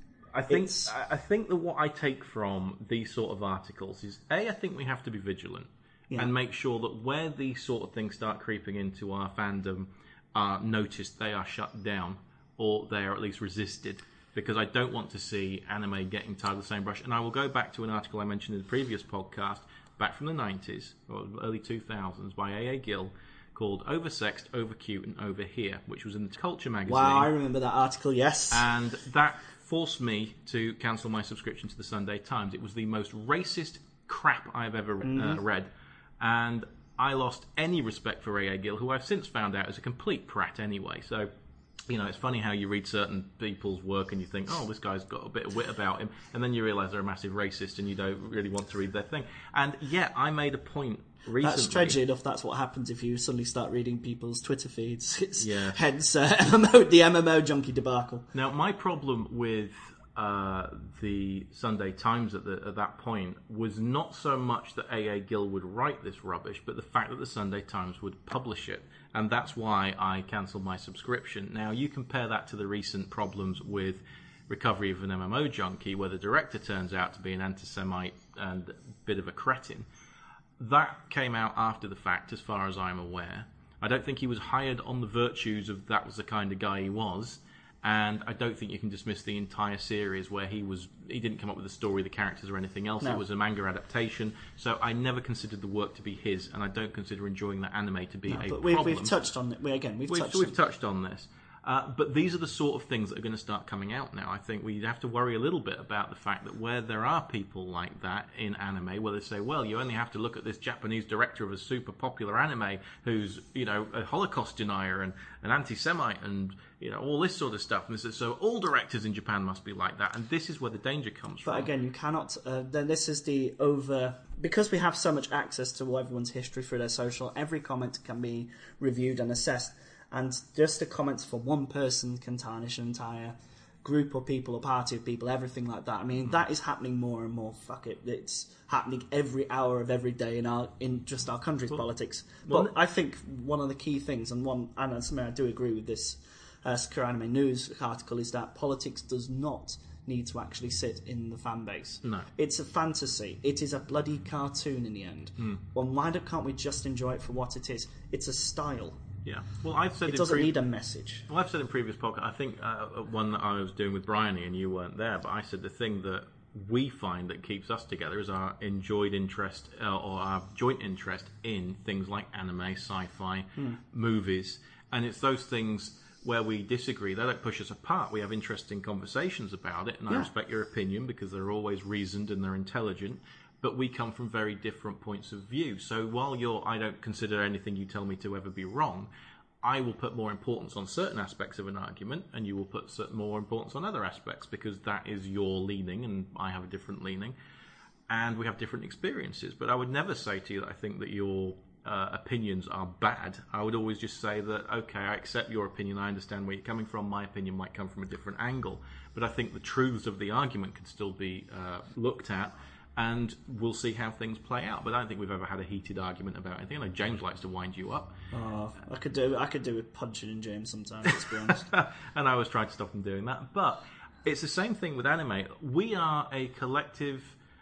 I think It's... I think that what I take from these sort of articles is, A, I think we have to be vigilant yeah. and make sure that where these sort of things start creeping into our fandom are noticed, they are shut down, or they are at least resisted, because I don't want to see anime getting tired of the same brush. And I will go back to an article I mentioned in the previous podcast, back from the nineties, or early two thousands, by A A Gill, called Oversexed, Overcute and Over Here, which was in the Culture magazine. Wow, I remember that article, yes. And that forced me to cancel my subscription to the Sunday Times. It was the most racist crap I've ever mm-hmm. uh, read. And I lost any respect for A A Gill, who I've since found out is a complete prat anyway. So, you know, it's funny how you read certain people's work and you think, oh, this guy's got a bit of wit about him. And then you realise they're a massive racist and you don't really want to read their thing. And yet, I made a point recently. That's strangely enough, that's what happens if you suddenly start reading people's Twitter feeds. It's yeah. Hence uh, M M O, the M M O junkie debacle. Now, my problem with uh, the Sunday Times at, the, at that point was not so much that A A Gill would write this rubbish, but the fact that the Sunday Times would publish it. And that's why I cancelled my subscription. Now, you compare that to the recent problems with Recovery of an M M O Junkie, where the director turns out to be an anti-Semite and a bit of a cretin. That came out after the fact, as far as I'm aware. I don't think he was hired on the virtues of that was the kind of guy he was, and I don't think you can dismiss the entire series where he was. He didn't come up with the story, the characters, or anything else. No. It was a manga adaptation, so I never considered the work to be his, and I don't consider enjoying that anime to be no, a but we've, problem. We've touched on it. We, again, we've, we've touched. We've on touched on this. Uh, but these are the sort of things that are going to start coming out now. I think we have to worry a little bit about the fact that where there are people like that in anime, where they say, well, you only have to look at this Japanese director of a super popular anime who's, you know, a Holocaust denier and an anti-Semite and, you know, all this sort of stuff. And so all directors in Japan must be like that. And this is where the danger comes but from. But again, you cannot... Uh, then this is the over... Because we have so much access to everyone's history through their social, every comment can be reviewed and assessed. And just the comments for one person can tarnish an entire group or people or party of people, everything like that. I mean, mm. that is happening more and more. Fuck it. It's happening every hour of every day in our in just our country's well, politics. But well, I think one of the key things, and one, and something I do agree with this uh, Sakura Anime News article, is that politics does not need to actually sit in the fan base. No. It's a fantasy. It is a bloody cartoon in the end. Mm. Well, why don't, can't we just enjoy it for what it is? It's a style. Yeah. Well, I've said It in doesn't pre- need a message. Well, I've said in previous podcasts, I think uh, one that I was doing with Bryony and you weren't there, but I said the thing that we find that keeps us together is our enjoyed interest uh, or our joint interest in things like anime, sci-fi, Hmm. movies, and it's those things where we disagree. They don't push us apart. We have interesting conversations about it, and I Yeah. respect your opinion because they're always reasoned and they're intelligent. But we come from very different points of view. So while you're, I don't consider anything you tell me to ever be wrong, I will put more importance on certain aspects of an argument, and you will put certain more importance on other aspects because that is your leaning, and I have a different leaning, and we have different experiences. But I would never say to you that I think that your uh, opinions are bad. I would always just say that, okay, I accept your opinion, I understand where you're coming from, my opinion might come from a different angle, but I think the truths of the argument can still be uh, looked at, and we'll see how things play out. But I don't think we've ever had a heated argument about anything. I know James likes to wind you up. Oh, I could do I could do with punching in James sometimes, let's be honest. And I always try to stop him doing that. But it's the same thing with anime. We are a collective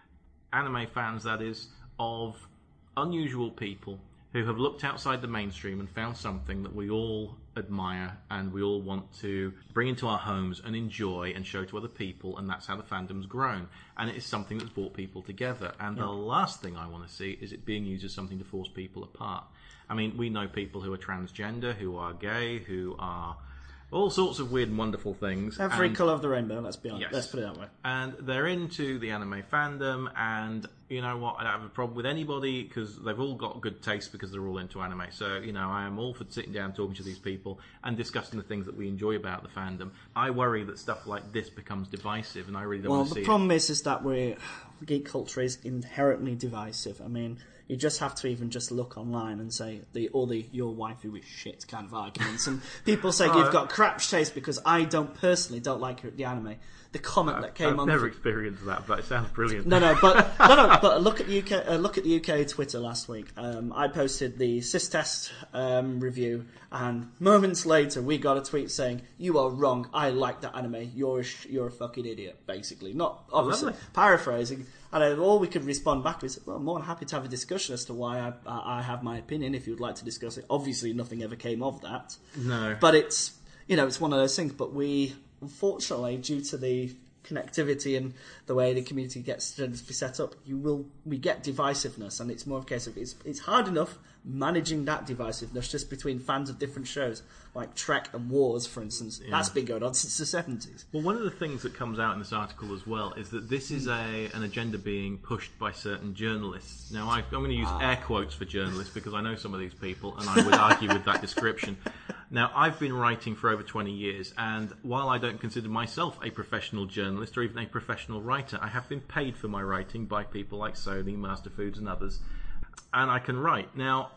anime fans, that is, of unusual people who have looked outside the mainstream and found something that we all admire and we all want to bring into our homes and enjoy and show to other people, and that's how the fandom's grown. And it is something that's brought people together. And yeah. the last thing I want to see is it being used as something to force people apart. I mean, we know people who are transgender, who are gay, who are all sorts of weird and wonderful things. Every and, colour of the rainbow, let's be honest. Yes. Let's put it that way. And they're into the anime fandom, and you know what, I don't have a problem with anybody because they've all got good taste because they're all into anime. So, you know, I am all for sitting down talking to these people and discussing the things that we enjoy about the fandom. I worry that stuff like this becomes divisive, and I really don't well, want to see it. Well, the problem is, is that we're, geek culture is inherently divisive. I mean, you just have to even just look online and say the all the your waifu is shit kind of arguments. And people say oh, you've got crap taste because I don't personally don't like the anime. The comment I've, that came I've on. I've never the, experienced that, but it sounds brilliant. No, no, but no, no, but look at the U K. Uh, look at the U K Twitter last week. Um, I posted the Sys Test um, review, and moments later we got a tweet saying, "You are wrong. I like that anime. You're a sh- you're a fucking idiot." Basically, not obviously Lovely. paraphrasing. And uh, all we could respond back was, "Well, I'm more than happy to have a discussion as to why I, I I have my opinion. If you'd like to discuss it." Obviously, nothing ever came of that. No, but it's you know it's one of those things. But we, unfortunately, due to the connectivity and the way the community gets to be set up, you will we get divisiveness, and it's more of a case of it's it's hard enough managing that divisiveness just between fans of different shows like Trek and Wars, for instance. Yeah. That's been going on since the seventies. Well, one of the things that comes out in this article as well is that this is a an agenda being pushed by certain journalists. Now, I, I'm going to use ah. air quotes for journalists because I know some of these people, and I would argue with that description. Now, I've been writing for over twenty years, and while I don't consider myself a professional journalist or even a professional writer, I have been paid for my writing by people like Sony, Master Foods and others, and I can write. Now,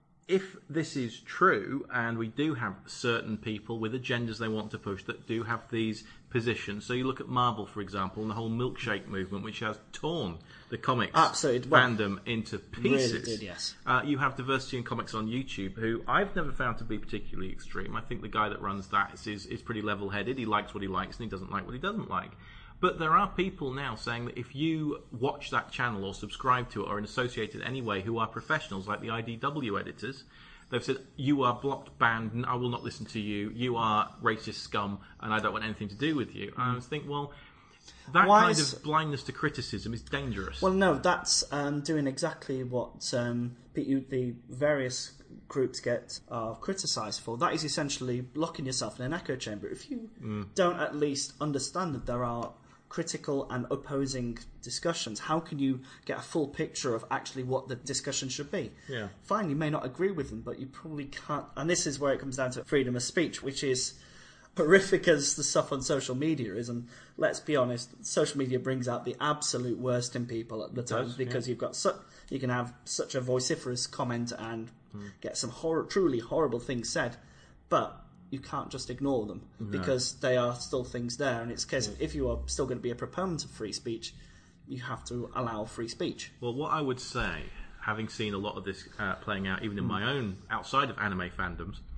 if this is true, and we do have certain people with agendas they want to push that do have these positions, so you look at Marvel, for example, and the whole milkshake movement, which has torn the comics Absolutely. Well, fandom into pieces. Really did, yes. Uh, you have Diversity in Comics on YouTube, who I've never found to be particularly extreme. I think the guy that runs that is, is, is pretty level-headed. He likes what he likes, and he doesn't like what he doesn't like. But there are people now saying that if you watch that channel or subscribe to it or are associated anyway who are professionals, like the I D W editors, they've said, you are blocked, banned, and I will not listen to you. You are racist scum, and I don't want anything to do with you. And I was thinking, well, that Why kind is... of blindness to criticism is dangerous. Well, no, that's um, doing exactly what um, the various groups get uh, criticised for. That is essentially locking yourself in an echo chamber. If you mm. don't at least understand that there are critical and opposing discussions, how can you get a full picture of actually what the discussion should be? Yeah. Fine, you may not agree with them, but you probably can't. And this is where it comes down to freedom of speech, which is horrific as the stuff on social media is. And let's be honest, social media brings out the absolute worst in people at the time, does, because yeah. you've got su- you can have such a vociferous comment and mm. get some hor- truly horrible things said, but you can't just ignore them no. because they are still things there. And it's a case of, if you are still going to be a proponent of free speech, you have to allow free speech. Well, what I would say, having seen a lot of this uh, playing out even in mm. my own, outside of anime fandoms,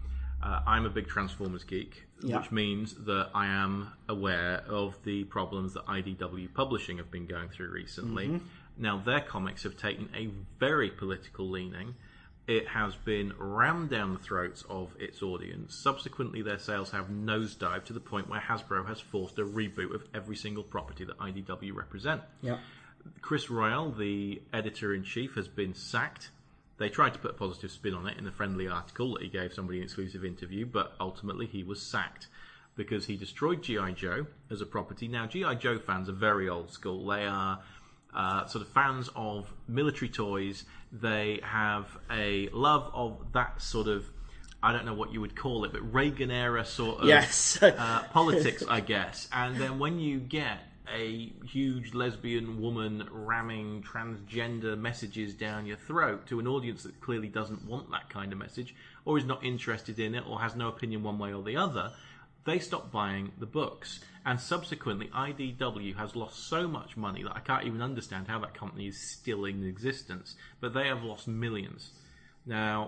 Uh, I'm a big Transformers geek, Yeah. which means that I am aware of the problems that I D W Publishing have been going through recently. Mm-hmm. Now, their comics have taken a very political leaning. It has been rammed down the throats of its audience. Subsequently, their sales have nosedived to the point where Hasbro has forced a reboot of every single property that I D W represent. Yeah. Chris Royale, the editor-in-chief, has been sacked. They tried to put a positive spin on it in a friendly article that he gave somebody an exclusive interview, but ultimately he was sacked because he destroyed G I. Joe as a property. Now, G I. Joe fans are very old school. They are uh, sort of fans of military toys. They have a love of that sort of, I don't know what you would call it, but Reagan-era sort of Yes. uh, politics, I guess. And then when you get a huge lesbian woman ramming transgender messages down your throat to an audience that clearly doesn't want that kind of message, or is not interested in it, or has no opinion one way or the other, they stop buying the books. And subsequently, I D W has lost so much money that I can't even understand how that company is still in existence. But they have lost millions. Now,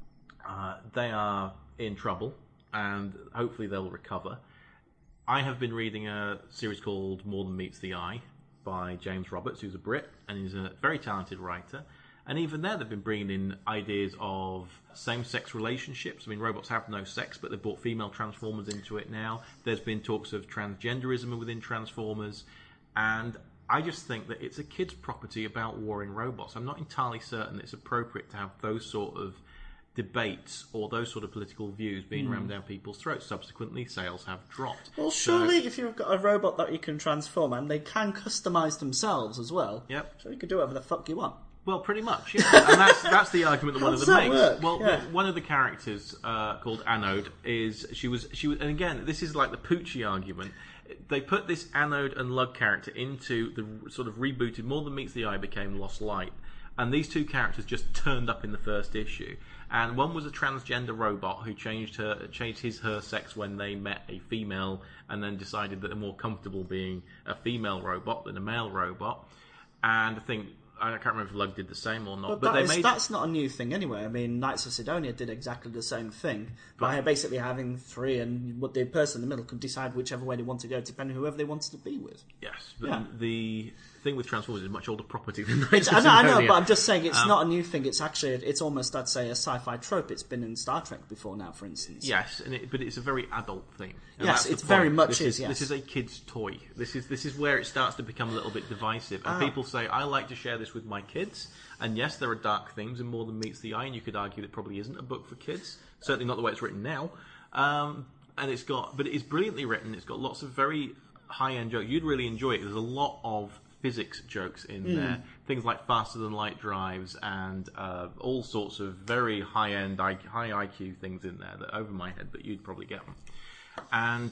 uh, they are in trouble, and hopefully they'll recover. I have been reading a series called More Than Meets the Eye by James Roberts, who's a Brit, and he's a very talented writer. And even there, they've been bringing in ideas of same-sex relationships. I mean, robots have no sex, but they've brought female Transformers into it now. There's been talks of transgenderism within Transformers. And I just think that it's a kid's property about warring robots. I'm not entirely certain it's appropriate to have those sort of debates or those sort of political views being mm. rammed down people's throats. Subsequently, sales have dropped. Well, surely so, if you've got a robot that you can transform and they can customise themselves as well, yep. so you can do whatever the fuck you want. Well, pretty much, yeah. And that's that's the argument that one of them that makes. Work? Well, yeah. one of the characters uh, called Anode is she was she was, and again, this is like the Poochie argument. They put this Anode and Lug character into the sort of rebooted More Than Meets the Eye became Lost Light, and these two characters just turned up in the first issue. And one was a transgender robot who changed her, changed his her sex when they met a female, and then decided that they're more comfortable being a female robot than a male robot. And I think I can't remember if Lug did the same or not. But, but that they is, made that's not a new thing anyway. I mean, Knights of Sidonia did exactly the same thing by basically having three, and what the person in the middle could decide whichever way they want to go, depending on whoever they wanted to be with. Yes, but yeah. the thing with Transformers is a much older property than Knights I of know, Sidonia. I know, but I'm just saying it's um, not a new thing. It's actually, it's almost, I'd say, a sci-fi trope. It's been in Star Trek before now, for instance. Yes, and it, but it's a very adult thing. And yes, it's very much this is, is. yes. This is a kid's toy. This is this is where it starts to become a little bit divisive. And Ah. people say, I like to share this with my kids. And yes, there are dark themes in More Than Meets the Eye, and you could argue that probably isn't a book for kids. Certainly not the way it's written now. Um, and it's got, but it is brilliantly written. It's got lots of very high-end jokes. You'd really enjoy it. There's a lot of physics jokes in mm. there. Things like faster than light drives and uh, all sorts of very high-end, high I Q things in there that over my head that you'd probably get them. And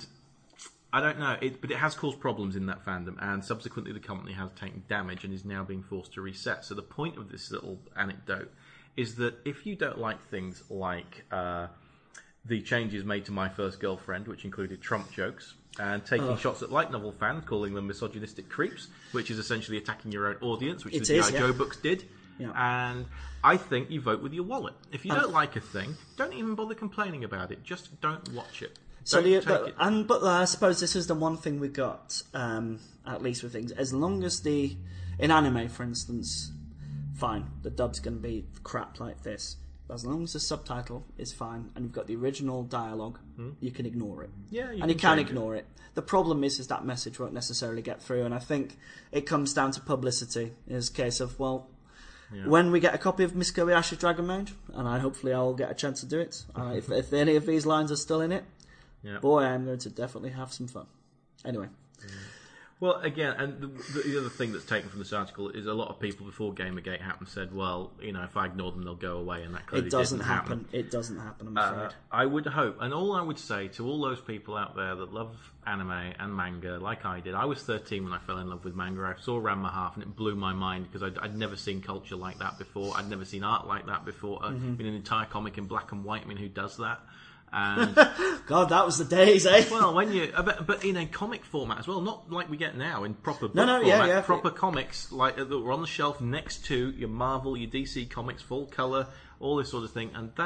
I don't know, it, but it has caused problems in that fandom, and subsequently the company has taken damage and is now being forced to reset. So the point of this little anecdote is that if you don't like things like uh, the changes made to My First Girlfriend, which included Trump jokes, and taking oh. shots at light novel fans, calling them misogynistic creeps, which is essentially attacking your own audience, which it the G I. yeah. Joe books did. Yeah. And I think you vote with your wallet. If you Um, don't like a thing, don't even bother complaining about it. Just don't watch it. So Don't the, take but, it. and but uh, I suppose this is the one thing we got, um, at least with things. As long as the in anime, for instance, fine, the dub's going to be crap like this. As long as the subtitle is fine and you've got the original dialogue, hmm? you can ignore it. Yeah, you and you can can ignore it. it. The problem is, is that message won't necessarily get through, and I think it comes down to publicity. It's a case of, well, yeah. when we get a copy of Miss Kobayashi's Dragon Maid, and I hopefully I'll get a chance to do it. uh, if, if any of these lines are still in it, yeah. boy, I'm going to definitely have some fun. Anyway. Yeah. Well, again, and the, the other thing that's taken from this article is a lot of people before Gamergate happened said, well, you know, if I ignore them, they'll go away, and that clearly It doesn't didn't happen. happen. It doesn't happen, I'm afraid. Uh, I would hope, and all I would say to all those people out there that love anime and manga, like I did, I was thirteen when I fell in love with manga. I saw Ranma Half, and it blew my mind, because I'd, I'd never seen culture like that before. I'd never seen art like that before. Uh, mm-hmm. I mean, an entire comic in black and white, I mean, who does that? And God, that was the days, eh? Well, when you, but, but in a comic format as well, not like we get now in proper book no, no, format, yeah, yeah. proper comics like that were on the shelf next to your Marvel, your D C comics, full color, all this sort of thing. And that,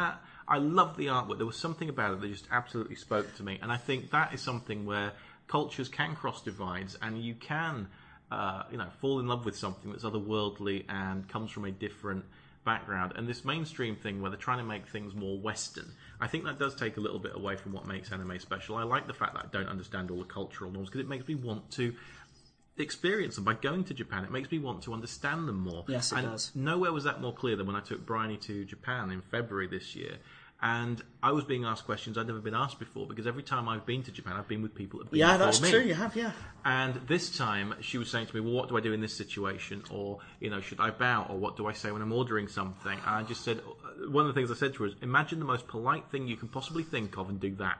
I love the artwork. There was something about it that just absolutely spoke to me. And I think that is something where cultures can cross divides, and you can, uh, you know, fall in love with something that's otherworldly and comes from a different background. And this mainstream thing where they're trying to make things more Western, I think that does take a little bit away from what makes anime special. I like the fact that I don't understand all the cultural norms because it makes me want to experience them. By going to Japan, it makes me want to understand them more. Yes, it and does. Nowhere was that more clear than when I took Bryony to Japan in February this year. And I was being asked questions I'd never been asked before, because every time I've been to Japan, I've been with people that have been Yeah, before that's me. true, you have, yeah. And this time, she was saying to me, well, what do I do in this situation? Or, you know, should I bow? Or what do I say when I'm ordering something? And I just said, one of the things I said to her is, imagine the most polite thing you can possibly think of and do that.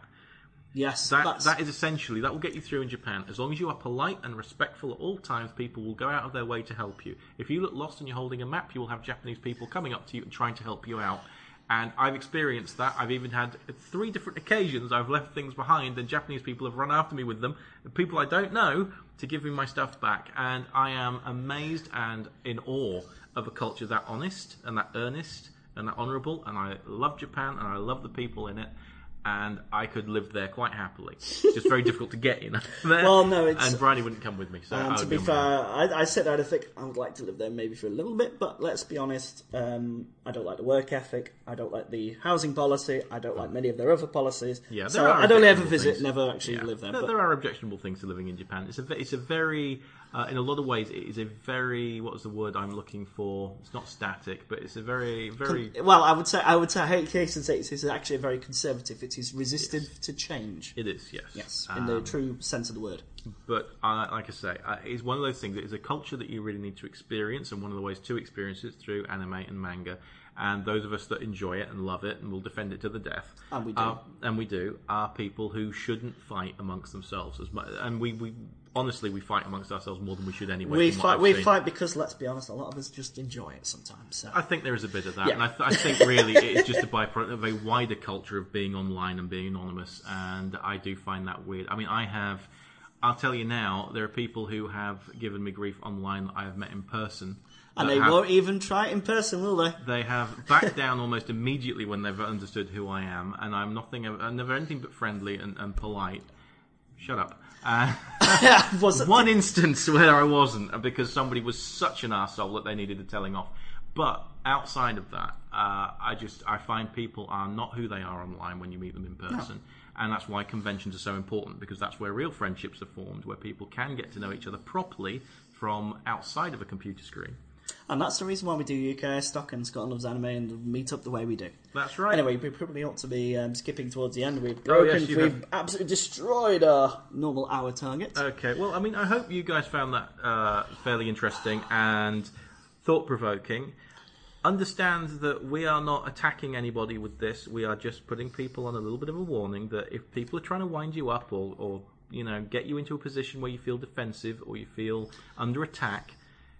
Yes, That, that's... that is essentially, that will get you through in Japan. As long as you are polite and respectful at all times, people will go out of their way to help you. If you look lost and you're holding a map, you will have Japanese people coming up to you and trying to help you out. And I've experienced that. I've even had three different occasions I've left things behind and Japanese people have run after me with them, people I don't know, to give me my stuff back. And I am amazed and in awe of a culture that honest and that earnest and that honourable. And I love Japan and I love the people in it. And I could live there quite happily. It's just very difficult to get in there. Well, no, it's... And Bryony wouldn't come with me. So And I to would be on fair, my own. I, I sit there and think I would like to live there maybe for a little bit, but let's be honest, um, I don't like the work ethic, I don't like the housing policy, I don't like many of their other policies. Yeah, there so are I'd only ever objectionable visit, things. never actually Yeah. live there. There, but... there are objectionable things to living in Japan. It's a, ve- it's a very, uh, in a lot of ways, it is a very, what was the word I'm looking for? It's not static, but it's a very, very... Well, I would say, I would say, I hate case and say it's, it's actually very conservative. It is resistant Yes. to change. It is, yes. Yes, in the Um, true sense of the word. But uh, like I say, uh, it's one of those things that is a culture that you really need to experience, and one of the ways to experience it through anime and manga. And those of us that enjoy it and love it and will defend it to the death, And we do. are, and we do, are people who shouldn't fight amongst themselves as much. And we, we honestly we fight amongst ourselves more than we should anyway. We from what fight. I've We seen. fight because, let's be honest, a lot of us just enjoy it sometimes. So. I think there is a bit of that, Yeah. and I, th- I think really it is just a byproduct of a wider culture of being online and being anonymous, and I do find that weird. I mean, I have, I'll tell you now, there are people who have given me grief online that I have met in person. And that they have, won't even try it in person, will they? They have backed down almost immediately when they've understood who I am, and I'm nothing, I'm never anything but friendly and, and polite. Shut up. Uh, Was it? one instance where I wasn't, because somebody was such an arsehole that they needed a telling off. But outside of that, uh, I just I find people are not who they are online when you meet them in person. No. And that's why conventions are so important, because that's where real friendships are formed, where people can get to know each other properly from outside of a computer screen. And that's the reason why we do U K Stock and Scotland Loves Anime and meet up the way we do. That's right. Anyway, we probably ought to be um, skipping towards the end. We've Oh, broken, yes, you we've have. absolutely destroyed our normal hour target. Okay, well, I mean, I hope you guys found that uh, fairly interesting and thought-provoking. Understand that we are not attacking anybody with this. We are just putting people on a little bit of a warning that if people are trying to wind you up or, or you know, get you into a position where you feel defensive or you feel under attack,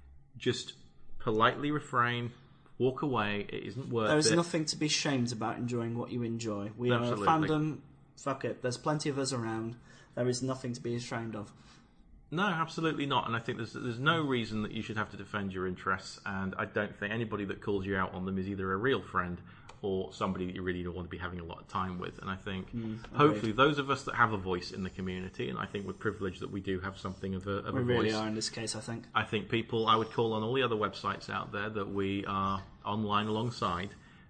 just politely refrain, walk away. It isn't worth it. There is nothing to be shamed about enjoying what you enjoy. We Absolutely. are a fandom. Fuck it. There's plenty of us around. There is nothing to be ashamed of. No, absolutely not. And I think there's there's no reason that you should have to defend your interests. And I don't think anybody that calls you out on them is either a real friend or somebody that you really don't want to be having a lot of time with. And I think Mm, hopefully those of us that have a voice in the community, and I think we're privileged that we do have something of a, of We a really voice. are in this case, I think. I think people, I would call on all the other websites out there that we are online alongside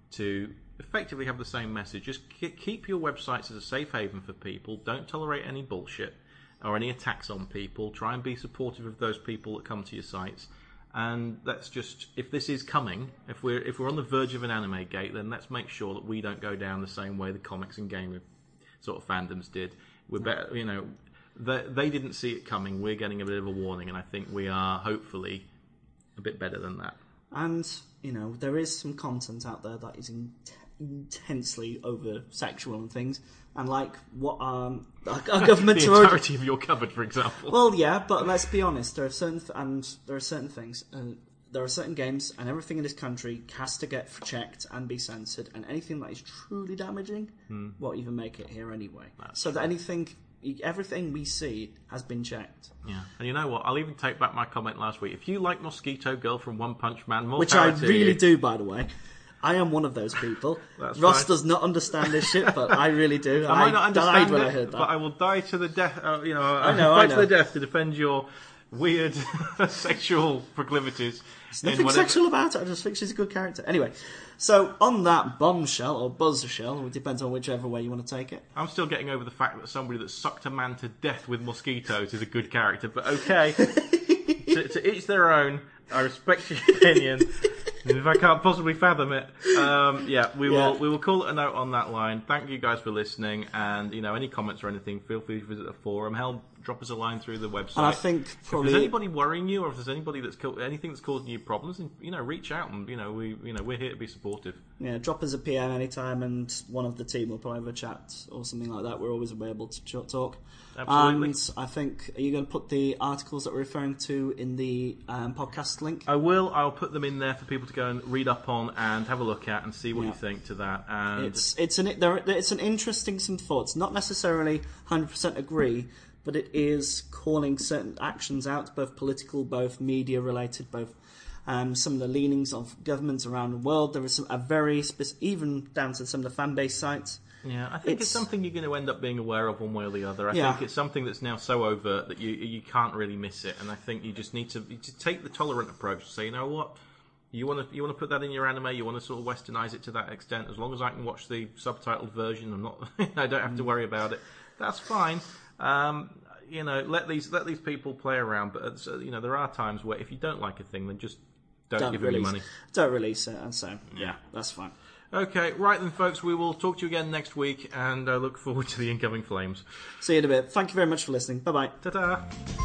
to effectively have the same message. Just ke- keep your websites as a safe haven for people. Don't tolerate any bullshit or any attacks on people. Try and be supportive of those people that come to your sites. And let's just, if this is coming, if we're if we're on the verge of an anime gate, then let's make sure that we don't go down the same way the comics and game sort of fandoms did. We're better, you know, they, they didn't see it coming. We're getting a bit of a warning, and I think we are hopefully a bit better than that. And, you know, there is some content out there that is in- intensely over sexual and things. And like what um, our, our governments the are already... entirety of your cupboard, for example. Well, yeah, but let's be honest. There are certain th- and there are certain things. Uh, there are certain games, and everything in this country has to get checked and be censored. And anything that is truly damaging Hmm. won't even make it here anyway. That's so that anything, everything we see has been checked. Yeah, and you know what? I'll even take back my comment last week. If you like Mosquito Girl from One Punch Man, more Which power I to really you. do, by the way. I am one of those people. That's Ross fine. does not understand this shit, but I really do. I might not understand died when it, I heard that. but I will die to the death. Uh, you know, I know, fight I know. to the death to defend your weird sexual proclivities. There's nothing whatever- sexual about it. I just think she's a good character. Anyway, so on that bombshell or buzzshell, it depends on whichever way you want to take it. I'm still getting over the fact that somebody that sucked a man to death with mosquitoes is a good character, but okay. to, to each their own. I respect your opinion. And if I can't possibly fathom it, um, yeah, we will Yeah. we will call it a note on that line. Thank you guys for listening, and you know, any comments or anything, feel free to visit the forum. Hell, drop us a line through the website. And I think If probably there's anybody worrying you, or if there's anybody that's co- anything that's causing you problems, then, you know, reach out and you know we you know we're here to be supportive. yeah, drop us a P M anytime, and one of the team will probably have a chat or something like that. We're always available to ch- talk. Absolutely. And I think, are you going to put the articles that we're referring to in the um, podcast link? I will. I'll put them in there for people to go and read up on and have a look at and see what Yeah. you think to that. And It's it's an there, it's an interesting some thoughts. Not necessarily one hundred percent agree, but it is calling certain actions out, both political, both media related, both um, some of the leanings of governments around the world. There is some a very spec- even down to some of the fan base sites. yeah, I think it's, It's- something you're going to end up being aware of one way or the other. I Yeah. think it's something that's now so overt that you you can't really miss it. And I think you just need to, you just take the tolerant approach. Say, you know what. You want to you want to put that in your anime. You want to sort of westernize it to that extent. As long as I can watch the subtitled version, I'm not. I don't have to worry about it. That's fine. Um, you know, let these let these people play around. But it's, uh, you know, there are times where if you don't like a thing, then just don't, Don't give them release, your money. don't release it, and so yeah, that's fine. Okay, right then, folks. We will talk to you again next week, and I look forward to the incoming flames. See you in a bit. Thank you very much for listening. Bye bye. Ta-ta.